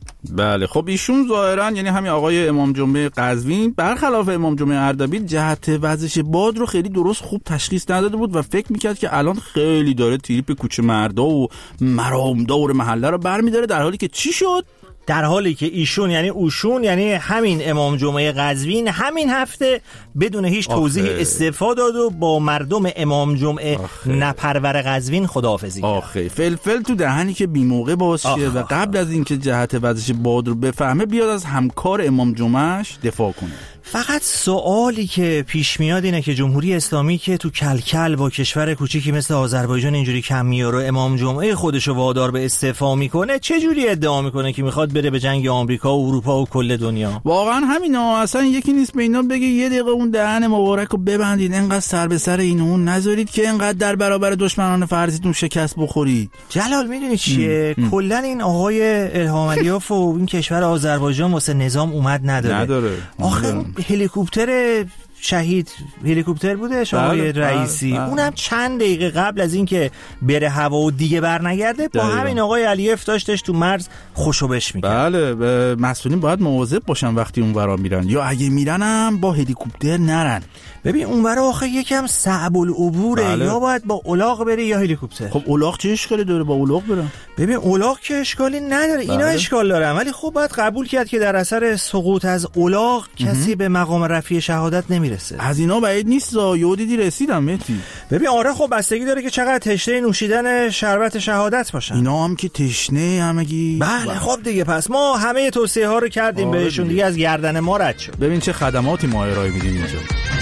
بله خب ایشون ظاهرا یعنی همین آقای امام جمعه قزوین برخلاف امام جمعه اردبیل جهت وزش باد رو خیلی درست خوب تشخیص نداده بود و فکر میکرد که الان خیلی داره تریپ کوچه مردا و مرامدار محله رو برمیداره، در حالی که چی شد؟ در حالی که ایشون یعنی اوشون یعنی همین امام جمعه قزوین همین هفته بدون هیچ توضیح استعفا داد و با مردم امام جمعه نپرور قزوین خداحافظی کرد. آخه فلفل تو دهنی که بی موقع باز شه و قبل از اینکه جهت وزش باد رو بفهمه بیاد از همکار امام جمعهش دفاع کنه. فقط سوالی که پیش میاد اینه که جمهوری اسلامی که تو کلکل با کشور کوچیکی مثل آذربایجان اینجوری کم میاره و امام جمعه خودشو وادار به استعفا میکنه، چه جوری ادعا میکنه که میخواد بره به جنگ آمریکا و اروپا و کل دنیا؟ واقعا همینا، اصلا یکی نیست به اینا بگه یه دقیقه اون دهن مبارک رو ببندید، اینقدر سر به سر این اون نذارید که اینقدر در برابر دشمنان فرضیتون شکست بخورید. جلال میدونی چیه؟ کلا این آقای الهام علیف و این کشور آذربایجان واسه نظام اومد نداره. نداره. آخه هلیکوپتر شهید هلیکوپتر بوده آقای رئیسی بله، بله. اونم چند دقیقه قبل از اینکه بره هوا و دیگه برنگرده با همین آقای علیف داشتش تو مرز خوشوبش میکرد. بله مسئولین باید مواظب باشن وقتی اون ورا میرن، یا اگه میرنم با هلیکوپتر نرن. ببین اون ورا آخه یکم صعب العبوره، بله. یا باید با الاغ بری یا هلیکوپتر. خب الاغ چه اشکالی داره با الاغ برم؟ ببین الاغ که اشکالی نداره، بله. اینا اشکال دارن، ولی خب باید قبول کرد که در اثر سقوط از الاغ کسی به مقام رفیع شهادت نمیرسه. از اینا بعید نیست یا دیدی رسیدم مهدی. ببین آره خب بستگی داره که چقدر تشنه نوشیدن شربت شهادت باشن. اینا هم که تشنه همگی. بله بله. خب دیگه پس ما همه توصیه ها رو کردیم آره بهشون دیگه. دیگه از گردن ما رد شد. ببین چه خدماتی ما ارائه میدیم اینجا.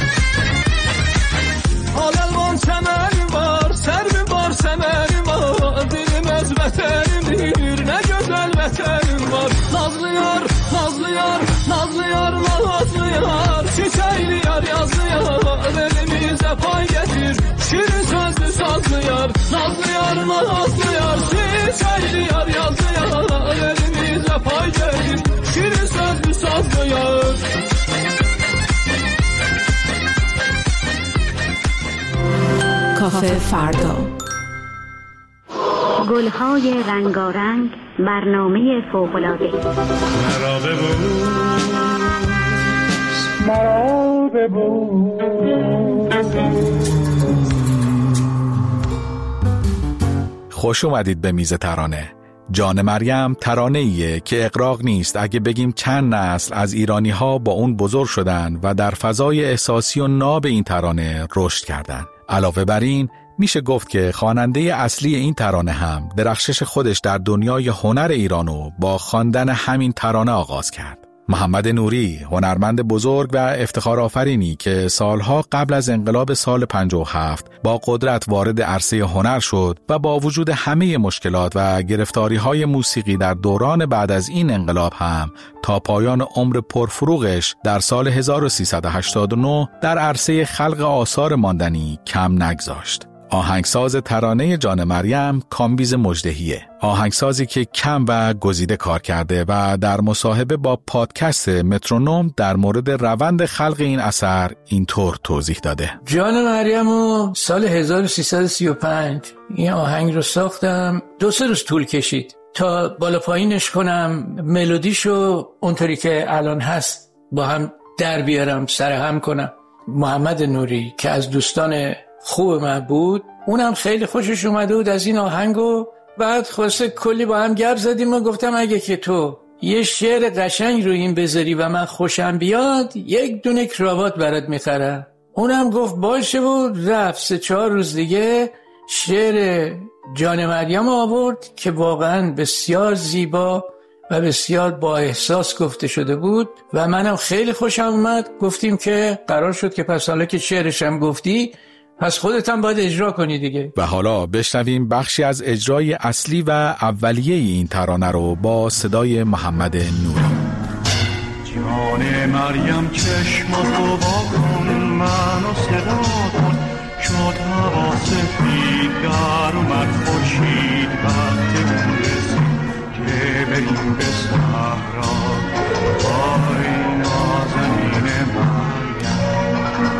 Alelvan çəmərim var, sərvim var, səmərim var, dilim öz vətənimdir, nə gözəl vətənim var. Nazlı yar, nazlı yar, nazlı yar, nazlı yar, çiçəkli yar, yazlı yar, elimizə pay gətir, şirin sözlü sazlı yar. Nazlı yar, nazlı yar, çiçəkli yar, yazlı yar, elimizə pay gətir, şirin sözlü sazlı yar. کافه فردا گلهای رنگارنگ برنامه فوق‌العاده مرا ببوس مرا ببوس. خوش اومدید به میز ترانه. جان مریم ترانه‌ایه که اغراق نیست اگه بگیم چند نسل از ایرانی‌ها با اون بزرگ شدن و در فضای احساسی و ناب این ترانه رشد کردن. علاوه بر این میشه گفت که خواننده اصلی این ترانه هم درخشش خودش در دنیای هنر ایرانو با خواندن همین ترانه آغاز کرد. محمد نوری، هنرمند بزرگ و افتخار آفرینی که سالها قبل از انقلاب سال پنجاه و هفت با قدرت وارد عرصه هنر شد و با وجود همه مشکلات و گرفتاری‌های موسیقی در دوران بعد از این انقلاب هم تا پایان عمر پرفروغش در سال هزار و سیصد و هشتاد و نه در عرصه خلق آثار ماندنی کم نگذاشت. آهنگساز ترانه جان مریم کامبیز مژدهیه، آهنگسازی که کم و گزیده کار کرده و در مصاحبه با پادکست مترونوم در مورد روند خلق این اثر اینطور توضیح داده. جان مریمو سال هزار و سیصد و سی و پنج این آهنگ رو ساختم، دو سه روز طول کشید تا بالا پایینش کنم، ملودیشو اونطوری که الان هست با هم در بیارم، سرهم کنم. محمد نوری که از دوستان خوب من بود، اونم خیلی خوشش اومده بود از این آهنگو. بعد خلاصه کلی با هم گپ زدیم و گفتم اگه که تو یه شعر قشنگ رو این بذاری و من خوشم بیاد یک دونه کراوات برات میخرم. اونم گفت باشه و رفت. سه چهار روز دیگه شعر جان مریم آورد که واقعا بسیار زیبا و بسیار با احساس گفته شده بود و منم خیلی خوشم اومد. گفتیم که قرار شد که پس حالا که شعرشم گفتی پس خودت هم باید اجرا کنی دیگه. و حالا بشنویم بخشی از اجرای اصلی و اولیه این ترانه رو با صدای محمد نوری. جان مریم چشماتو وا کن، منو صدا کن، شد هوا سفید در اومد خورشید، وقت رسید که بریم به صحرا. آی نازنین مریم،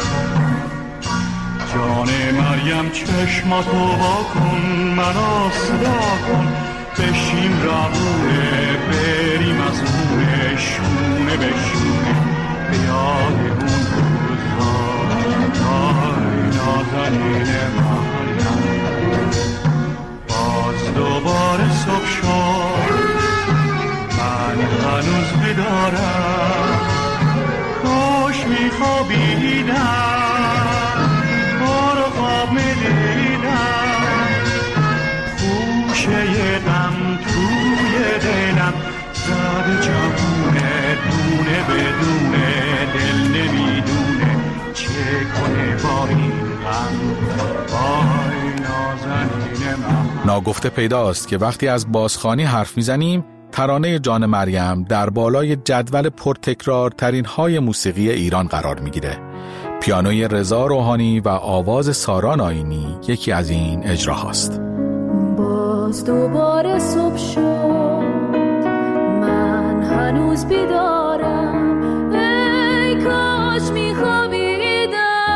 جان مریم چشماتو وا کن، منو صدا کن، بشیم رمونه بریم از اونه، شونه به شونه به یاد اون روزا. آی نازنین مریم، باز دوباره صبح شد، من هنوز بیدارم، کاش میخوابیدم، خوشه غم توی دلم، زد جوونه دونه بدونه، دل نمیدونه چه کنه با این غم. وای نازنین من. ناگفته پیداست که وقتی از بازخوانی حرف میزنیم ترانه جان مریم در بالای جدول پرتکرارترین های موسیقی ایران قرار میگیره. پیانوی رضا روحانی و آواز سارا ناینی یکی از این اجراهاست. باز دوباره صبح شد، من هنوز بیدارم، ای کاش میخوابیدم،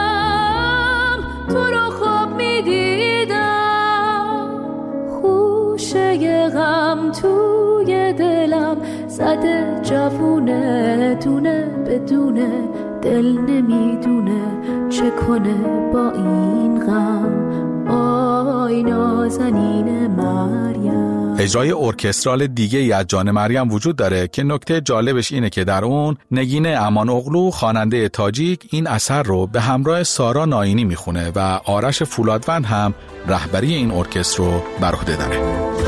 تو رو خواب میدیدم، خوشه غم توی دلم، زده جوونه دونه بدونه، دل نمیدونه چه کنه با این غم. آی نازنین مریم. اجرای ارکسترال دیگه ای از جان مریم وجود داره که نکته جالبش اینه که در اون نگین امان اغلو خواننده تاجیک این اثر رو به همراه سارا ناینی میخونه و آرش فولادوند هم رهبری این ارکستر رو بر عهده داره.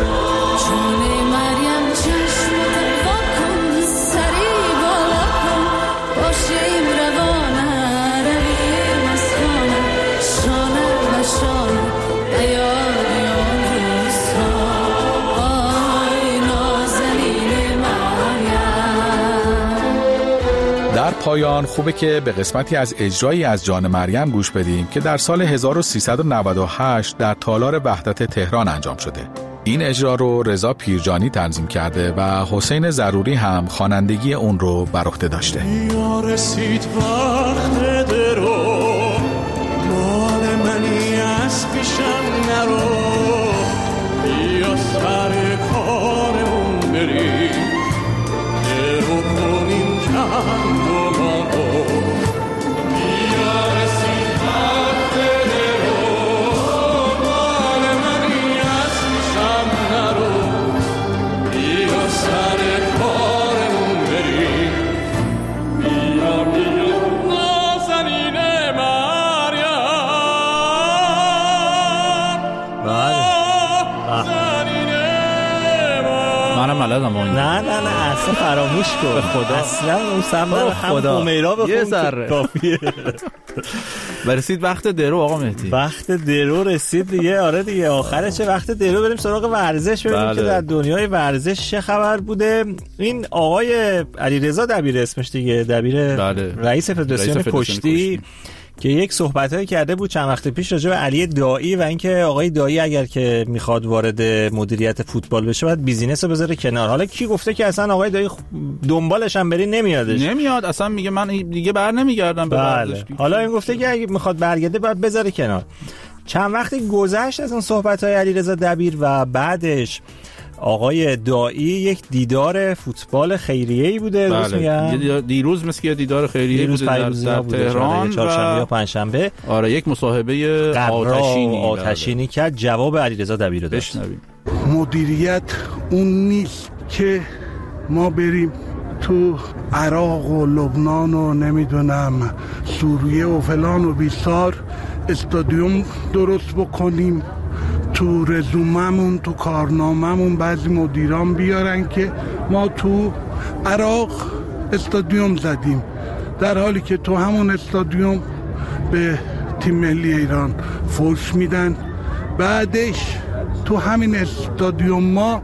در پایان خوبه که به قسمتی از اجرایی از جان مریم گوش بدیم که در سال هزار و سیصد و نود و هشت در تالار وحدت تهران انجام شده. این اجرا رو رضا پیرجانی تنظیم کرده و حسین ضروری هم خوانندگی اون رو بر عهده داشته. یا رسید وقت درو، مال منی از پیشم نرو، بیا سر کارمون بریم، درو کنیم چند و مانو. بیا رسید وقت درو، مال منی از پیشم نزن ما. نه نه نه اصلا فراموش کن به خدا. اصلا اون سمت هم میرا بخون یه ذره کافیه. برسید وقت درو آقا مهدی. وقت درو رسید دیگه. آره دیگه آخرشه وقت درو. بریم سراغ ورزش ببینیم بله. که در دنیای ورزش چه خبر بوده. این آقای علیرضا دبیر اسمش دیگه، دبیر بله. رئیس فدراسیون کشتی که یک صحبتایی کرده بود چند وقت پیش راجع به علی دایی و اینکه آقای دایی اگر که میخواد وارد مدیریت فوتبال بشه باید بیزینس رو بذاره کنار. حالا کی گفته که اصلا آقای دایی دنبالش هم بری نمیادش؟ نمیاد اصلا، میگه من دیگه بر نمیگردم به ورزش. حالا این گفته که اگه میخواد برگرده باید بذاره کنار. چند وقتی گذشت از اون صحبت‌های علیرضا دبیر و بعدش آقای دایی یک دیدار فوتبال خیریه‌ای بوده. درست میگم؟ دیروز مثل که دیدار خیریه‌ای بوده در, در تهران، چهارشنبه یا پنجشنبه. آره یک مصاحبه آتشینی آتشینی کرد. جواب علیرضا دبیر رو داد. مدیریت اون نیست که ما بریم تو عراق و لبنان و نمیدونم سوریه و فلان و بیسار استادیوم درست بکنیم، تو رزوممون تو کارناممون بعضی مدیران بیارن که ما تو عراق استادیوم زدیم، در حالی که تو همون استادیوم به تیم ملی ایران فوش میدن. بعدش تو همین استادیوم ما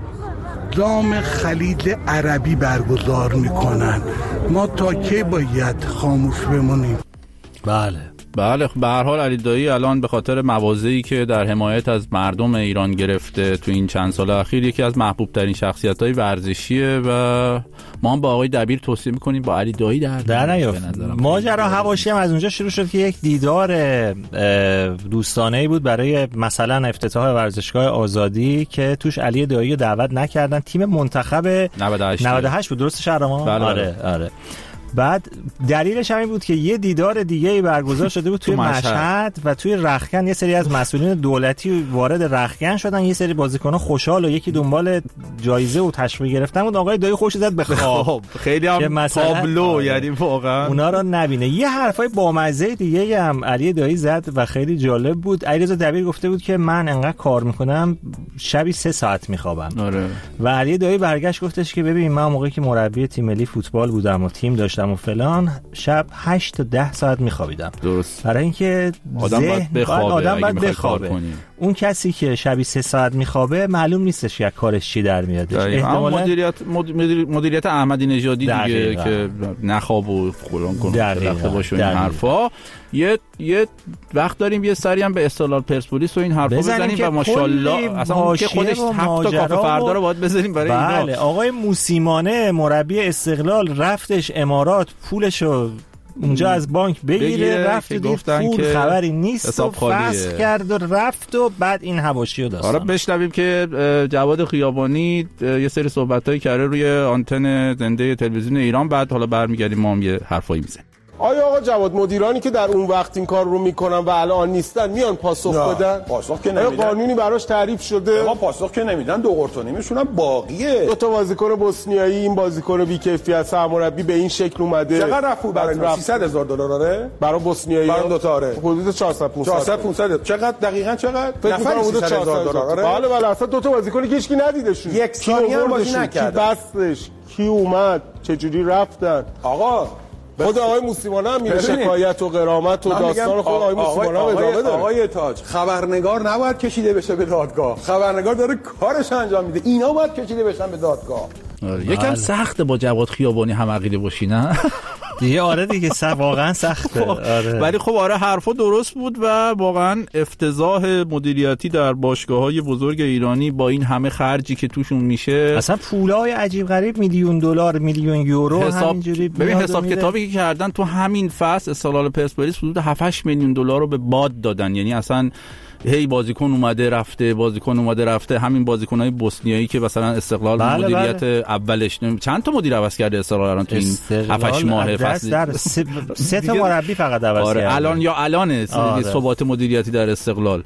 جام خلیج عربی برگزار میکنن. ما تا کی باید خاموش بمونیم؟ بله بله. به هر حال علی دایی الان به خاطر مواضعی که در حمایت از مردم ایران گرفته تو این چند سال اخیر یکی از محبوب ترین شخصیت‌های ورزشیه و ما هم با آقای دبیر توصیه می‌کنیم با علی دایی در در نیافت. ماجرا حواشی هم از اونجا شروع شد که یک دیدار دوستانه‌ای بود برای مثلا افتتاح ورزشگاه آزادی که توش علی دایی رو دعوت نکردن. تیم منتخب نود و هشت نود و هشت بود، درست شهرمان؟ بله آره آره. بعد دلیلش همین بود که یه دیدار دیگه‌ای برگزار شده بود توی مشهد و توی رختکن یه سری از مسئولین دولتی وارد رختکن شدن، یه سری بازیکن‌ها خوشحال و یکی دنبال جایزه و تشویق گرفتن بود. آقای دایی خوش زد به خواب. خیلی هم تابلو، یعنی واقعا اونا رو نبینه. یه حرفای بامزه دیگه هم علی دایی زد و خیلی جالب بود. علیرضا دبیر گفته بود که من انقدر کار میکنم شبی سه ساعت میخوابم. آره. و علی دایی برگشت گفتش که ببین من موقعی که مربی تیم ملی فوتبال بودم و تیم داشتم و فلان شب هشت تا ده ساعت میخوابیدم. درست. برای اینکه آدم باید بخوابه. آدم باید بخوابه. اون کسی که شبی سه ساعت میخوابه معلوم نیستش که کارش چی در میادش. احتمالاً مدیریت مدیر مدیریت احمدی نژادی دیگه که نخواب و فلان کن رفته باشه این حرفا. یه یه وقت داریم یه سری هم به استقلال پرسپولیس و این حرفا بزنیم و ماشاءالله اصلا که خودش هفت تا کافه فردا رو باید بزنیم برای اینا. بله. آقای موسیمانه مربی استقلال رفتش امارات پولشو اونجا از بانک بگیره، رفت دید پول خبری نیست و فسخ کرد و رفت و بعد این حواشی رو داستان. آره بشنویم که جواد خیابانی یه سری صحبتایی کرده روی آنتن زنده تلویزیون ایران، بعد حالا برمیگردیم ما هم یه حرفایی میزنیم. آیا آقا جواد مدیرانی که در اون وقت این کار رو میکنن و الان نیستن میان پاسخ بدن؟ پاسخ که نمیدن. آیا قانونی براش تعریف شده؟ ما پاسخ که نمیدن، دو قرتونیمشون هم باقیه. دو تا بازیکن بوسنیایی، این بازیکن بی‌کیفیت سرمربی به این شکل اومده. چقدر رفت برای سیصد هزار دلار آره؟ برای بوسنیایی برای دو تا آره. حدود چهارصد پانصد. چقدر دقیقاً چقدر؟ فکر می‌کنم حدود چهارصد هزار آره. بله بله اصلا دو تا بازیکن که هیچ کی ندیدشون. یک ثانیه هم بازی نکرد. کی بستش؟ کی اومد؟ چه جوری رفتن؟ آقا خود آقای موسیمانه هم میره شکایت و غرامت و داستان خود آقای موسیمانه هم ادامه داره. آقای تاج خبرنگار نباید کشیده بشه به دادگاه، خبرنگار داره کارش انجام میده، اینا باید کشیده بشن به دادگاه. یکم سخته با جواد خیابانی هم عقیده باشی نه؟ دیگه آره دیگه واقعا سخته. آره. ولی خب آره حرفا درست بود و واقعا افتضاح مدیریتی در باشگاه‌های بزرگ ایرانی با این همه خرجی که توشون میشه، اصلا پولای عجیب غریب میلیون دلار میلیون یورو حساب... همینجوری ببین حساب کتابی که کردن تو همین فصل استقلال پرسپولیس حدود هفت هشت میلیون دلار رو به باد دادن. یعنی اصلا هی بازیکن اومده رفته بازیکن اومده رفته. همین بازیکنای بوسنیایی که مثلا استقلال بله مدیریت بله. اولش چند تا مدیر عوض کرده استقلال الان تو این هفت هشت ماه فصل در سه, سه تا مربی فقط عوض آره کرده. الان یا الان ثبات مدیریتی در استقلال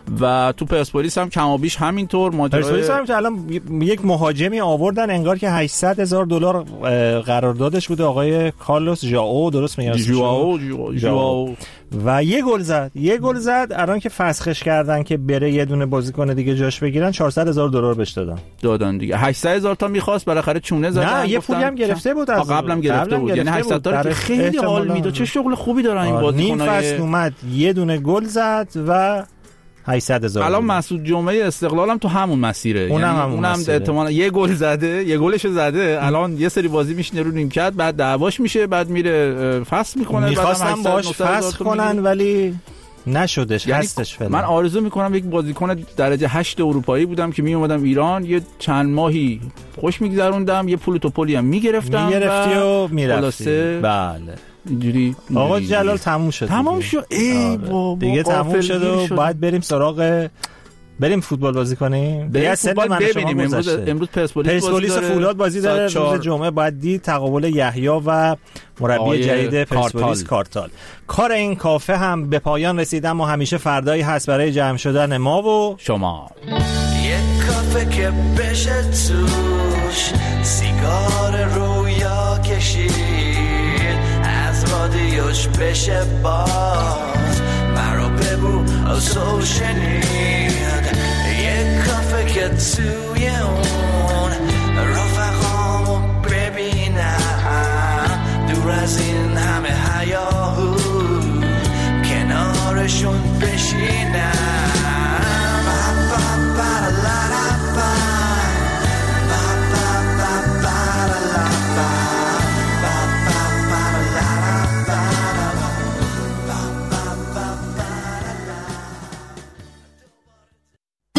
و تو پرسپولیس هم کمابیش همینطور. ماجرای پرسپولیس هم که الان یک مهاجمی آوردن انگار که هشتصد هزار دلار قراردادش بوده، آقای کارلوس ژائو، درست میگم؟ ژائو ژائو و یه گل زد یه گل زد الان که فسخش کردن که بره یه دونه بازیکن دیگه جاش بگیرن، چهارصد هزار دلار بهش دادن دادن دیگه. هشتصد هزار تا می‌خواست، بالاخره چونه زدن. نه یه پولی هم گرفته بود از قبلم گرفته بود، یعنی هشتصد تا که خیلی حال میده. چه شغل خوبی دارن این بازیکن‌ها. نیم فصل اومد یه دونه گل زد و هشتصد هزار. الان مسعود جمعه استقلال هم تو همون مسیره، اونم یعنی همون اونم احتمالاً یه گل زده، یه گلش زده. الان یه سری بازی میشینه رو نیمکت، بعد دعواش میشه، بعد میره فصل میکنه. میخواستم باش فصل کنن ولی نشدش، یعنی هستش فعلا. من آرزو میکنم یک بازیکن درجه هشت اروپایی بودم که می اومدم ایران، یه چند ماهی خوش میگذروندم، یه پول توپلی هم میگرفتم، میگرفتی و میرفتی. بله اینجوری. آقا جلال تموم شد تمام شد. ای بابا دیگه تموم شد و باید بریم سراغ بریم فوتبال بازی کنیم. بریم فوتبال ببینیم. امروز امروز پرسپولیس پرسپولیس فولاد بازی داره روز جمعه. باید دید تقابل یحیی و مربی جدید پرسپولیس کارتال. کار این کافه هم به پایان رسید، اما همیشه فردایی هست برای جمع شدن ما و شما. یک کافه که بشه توش سیگار رویا کشید، از رادیوش بشه باز مرا ببو از شنید. یک کافه که توی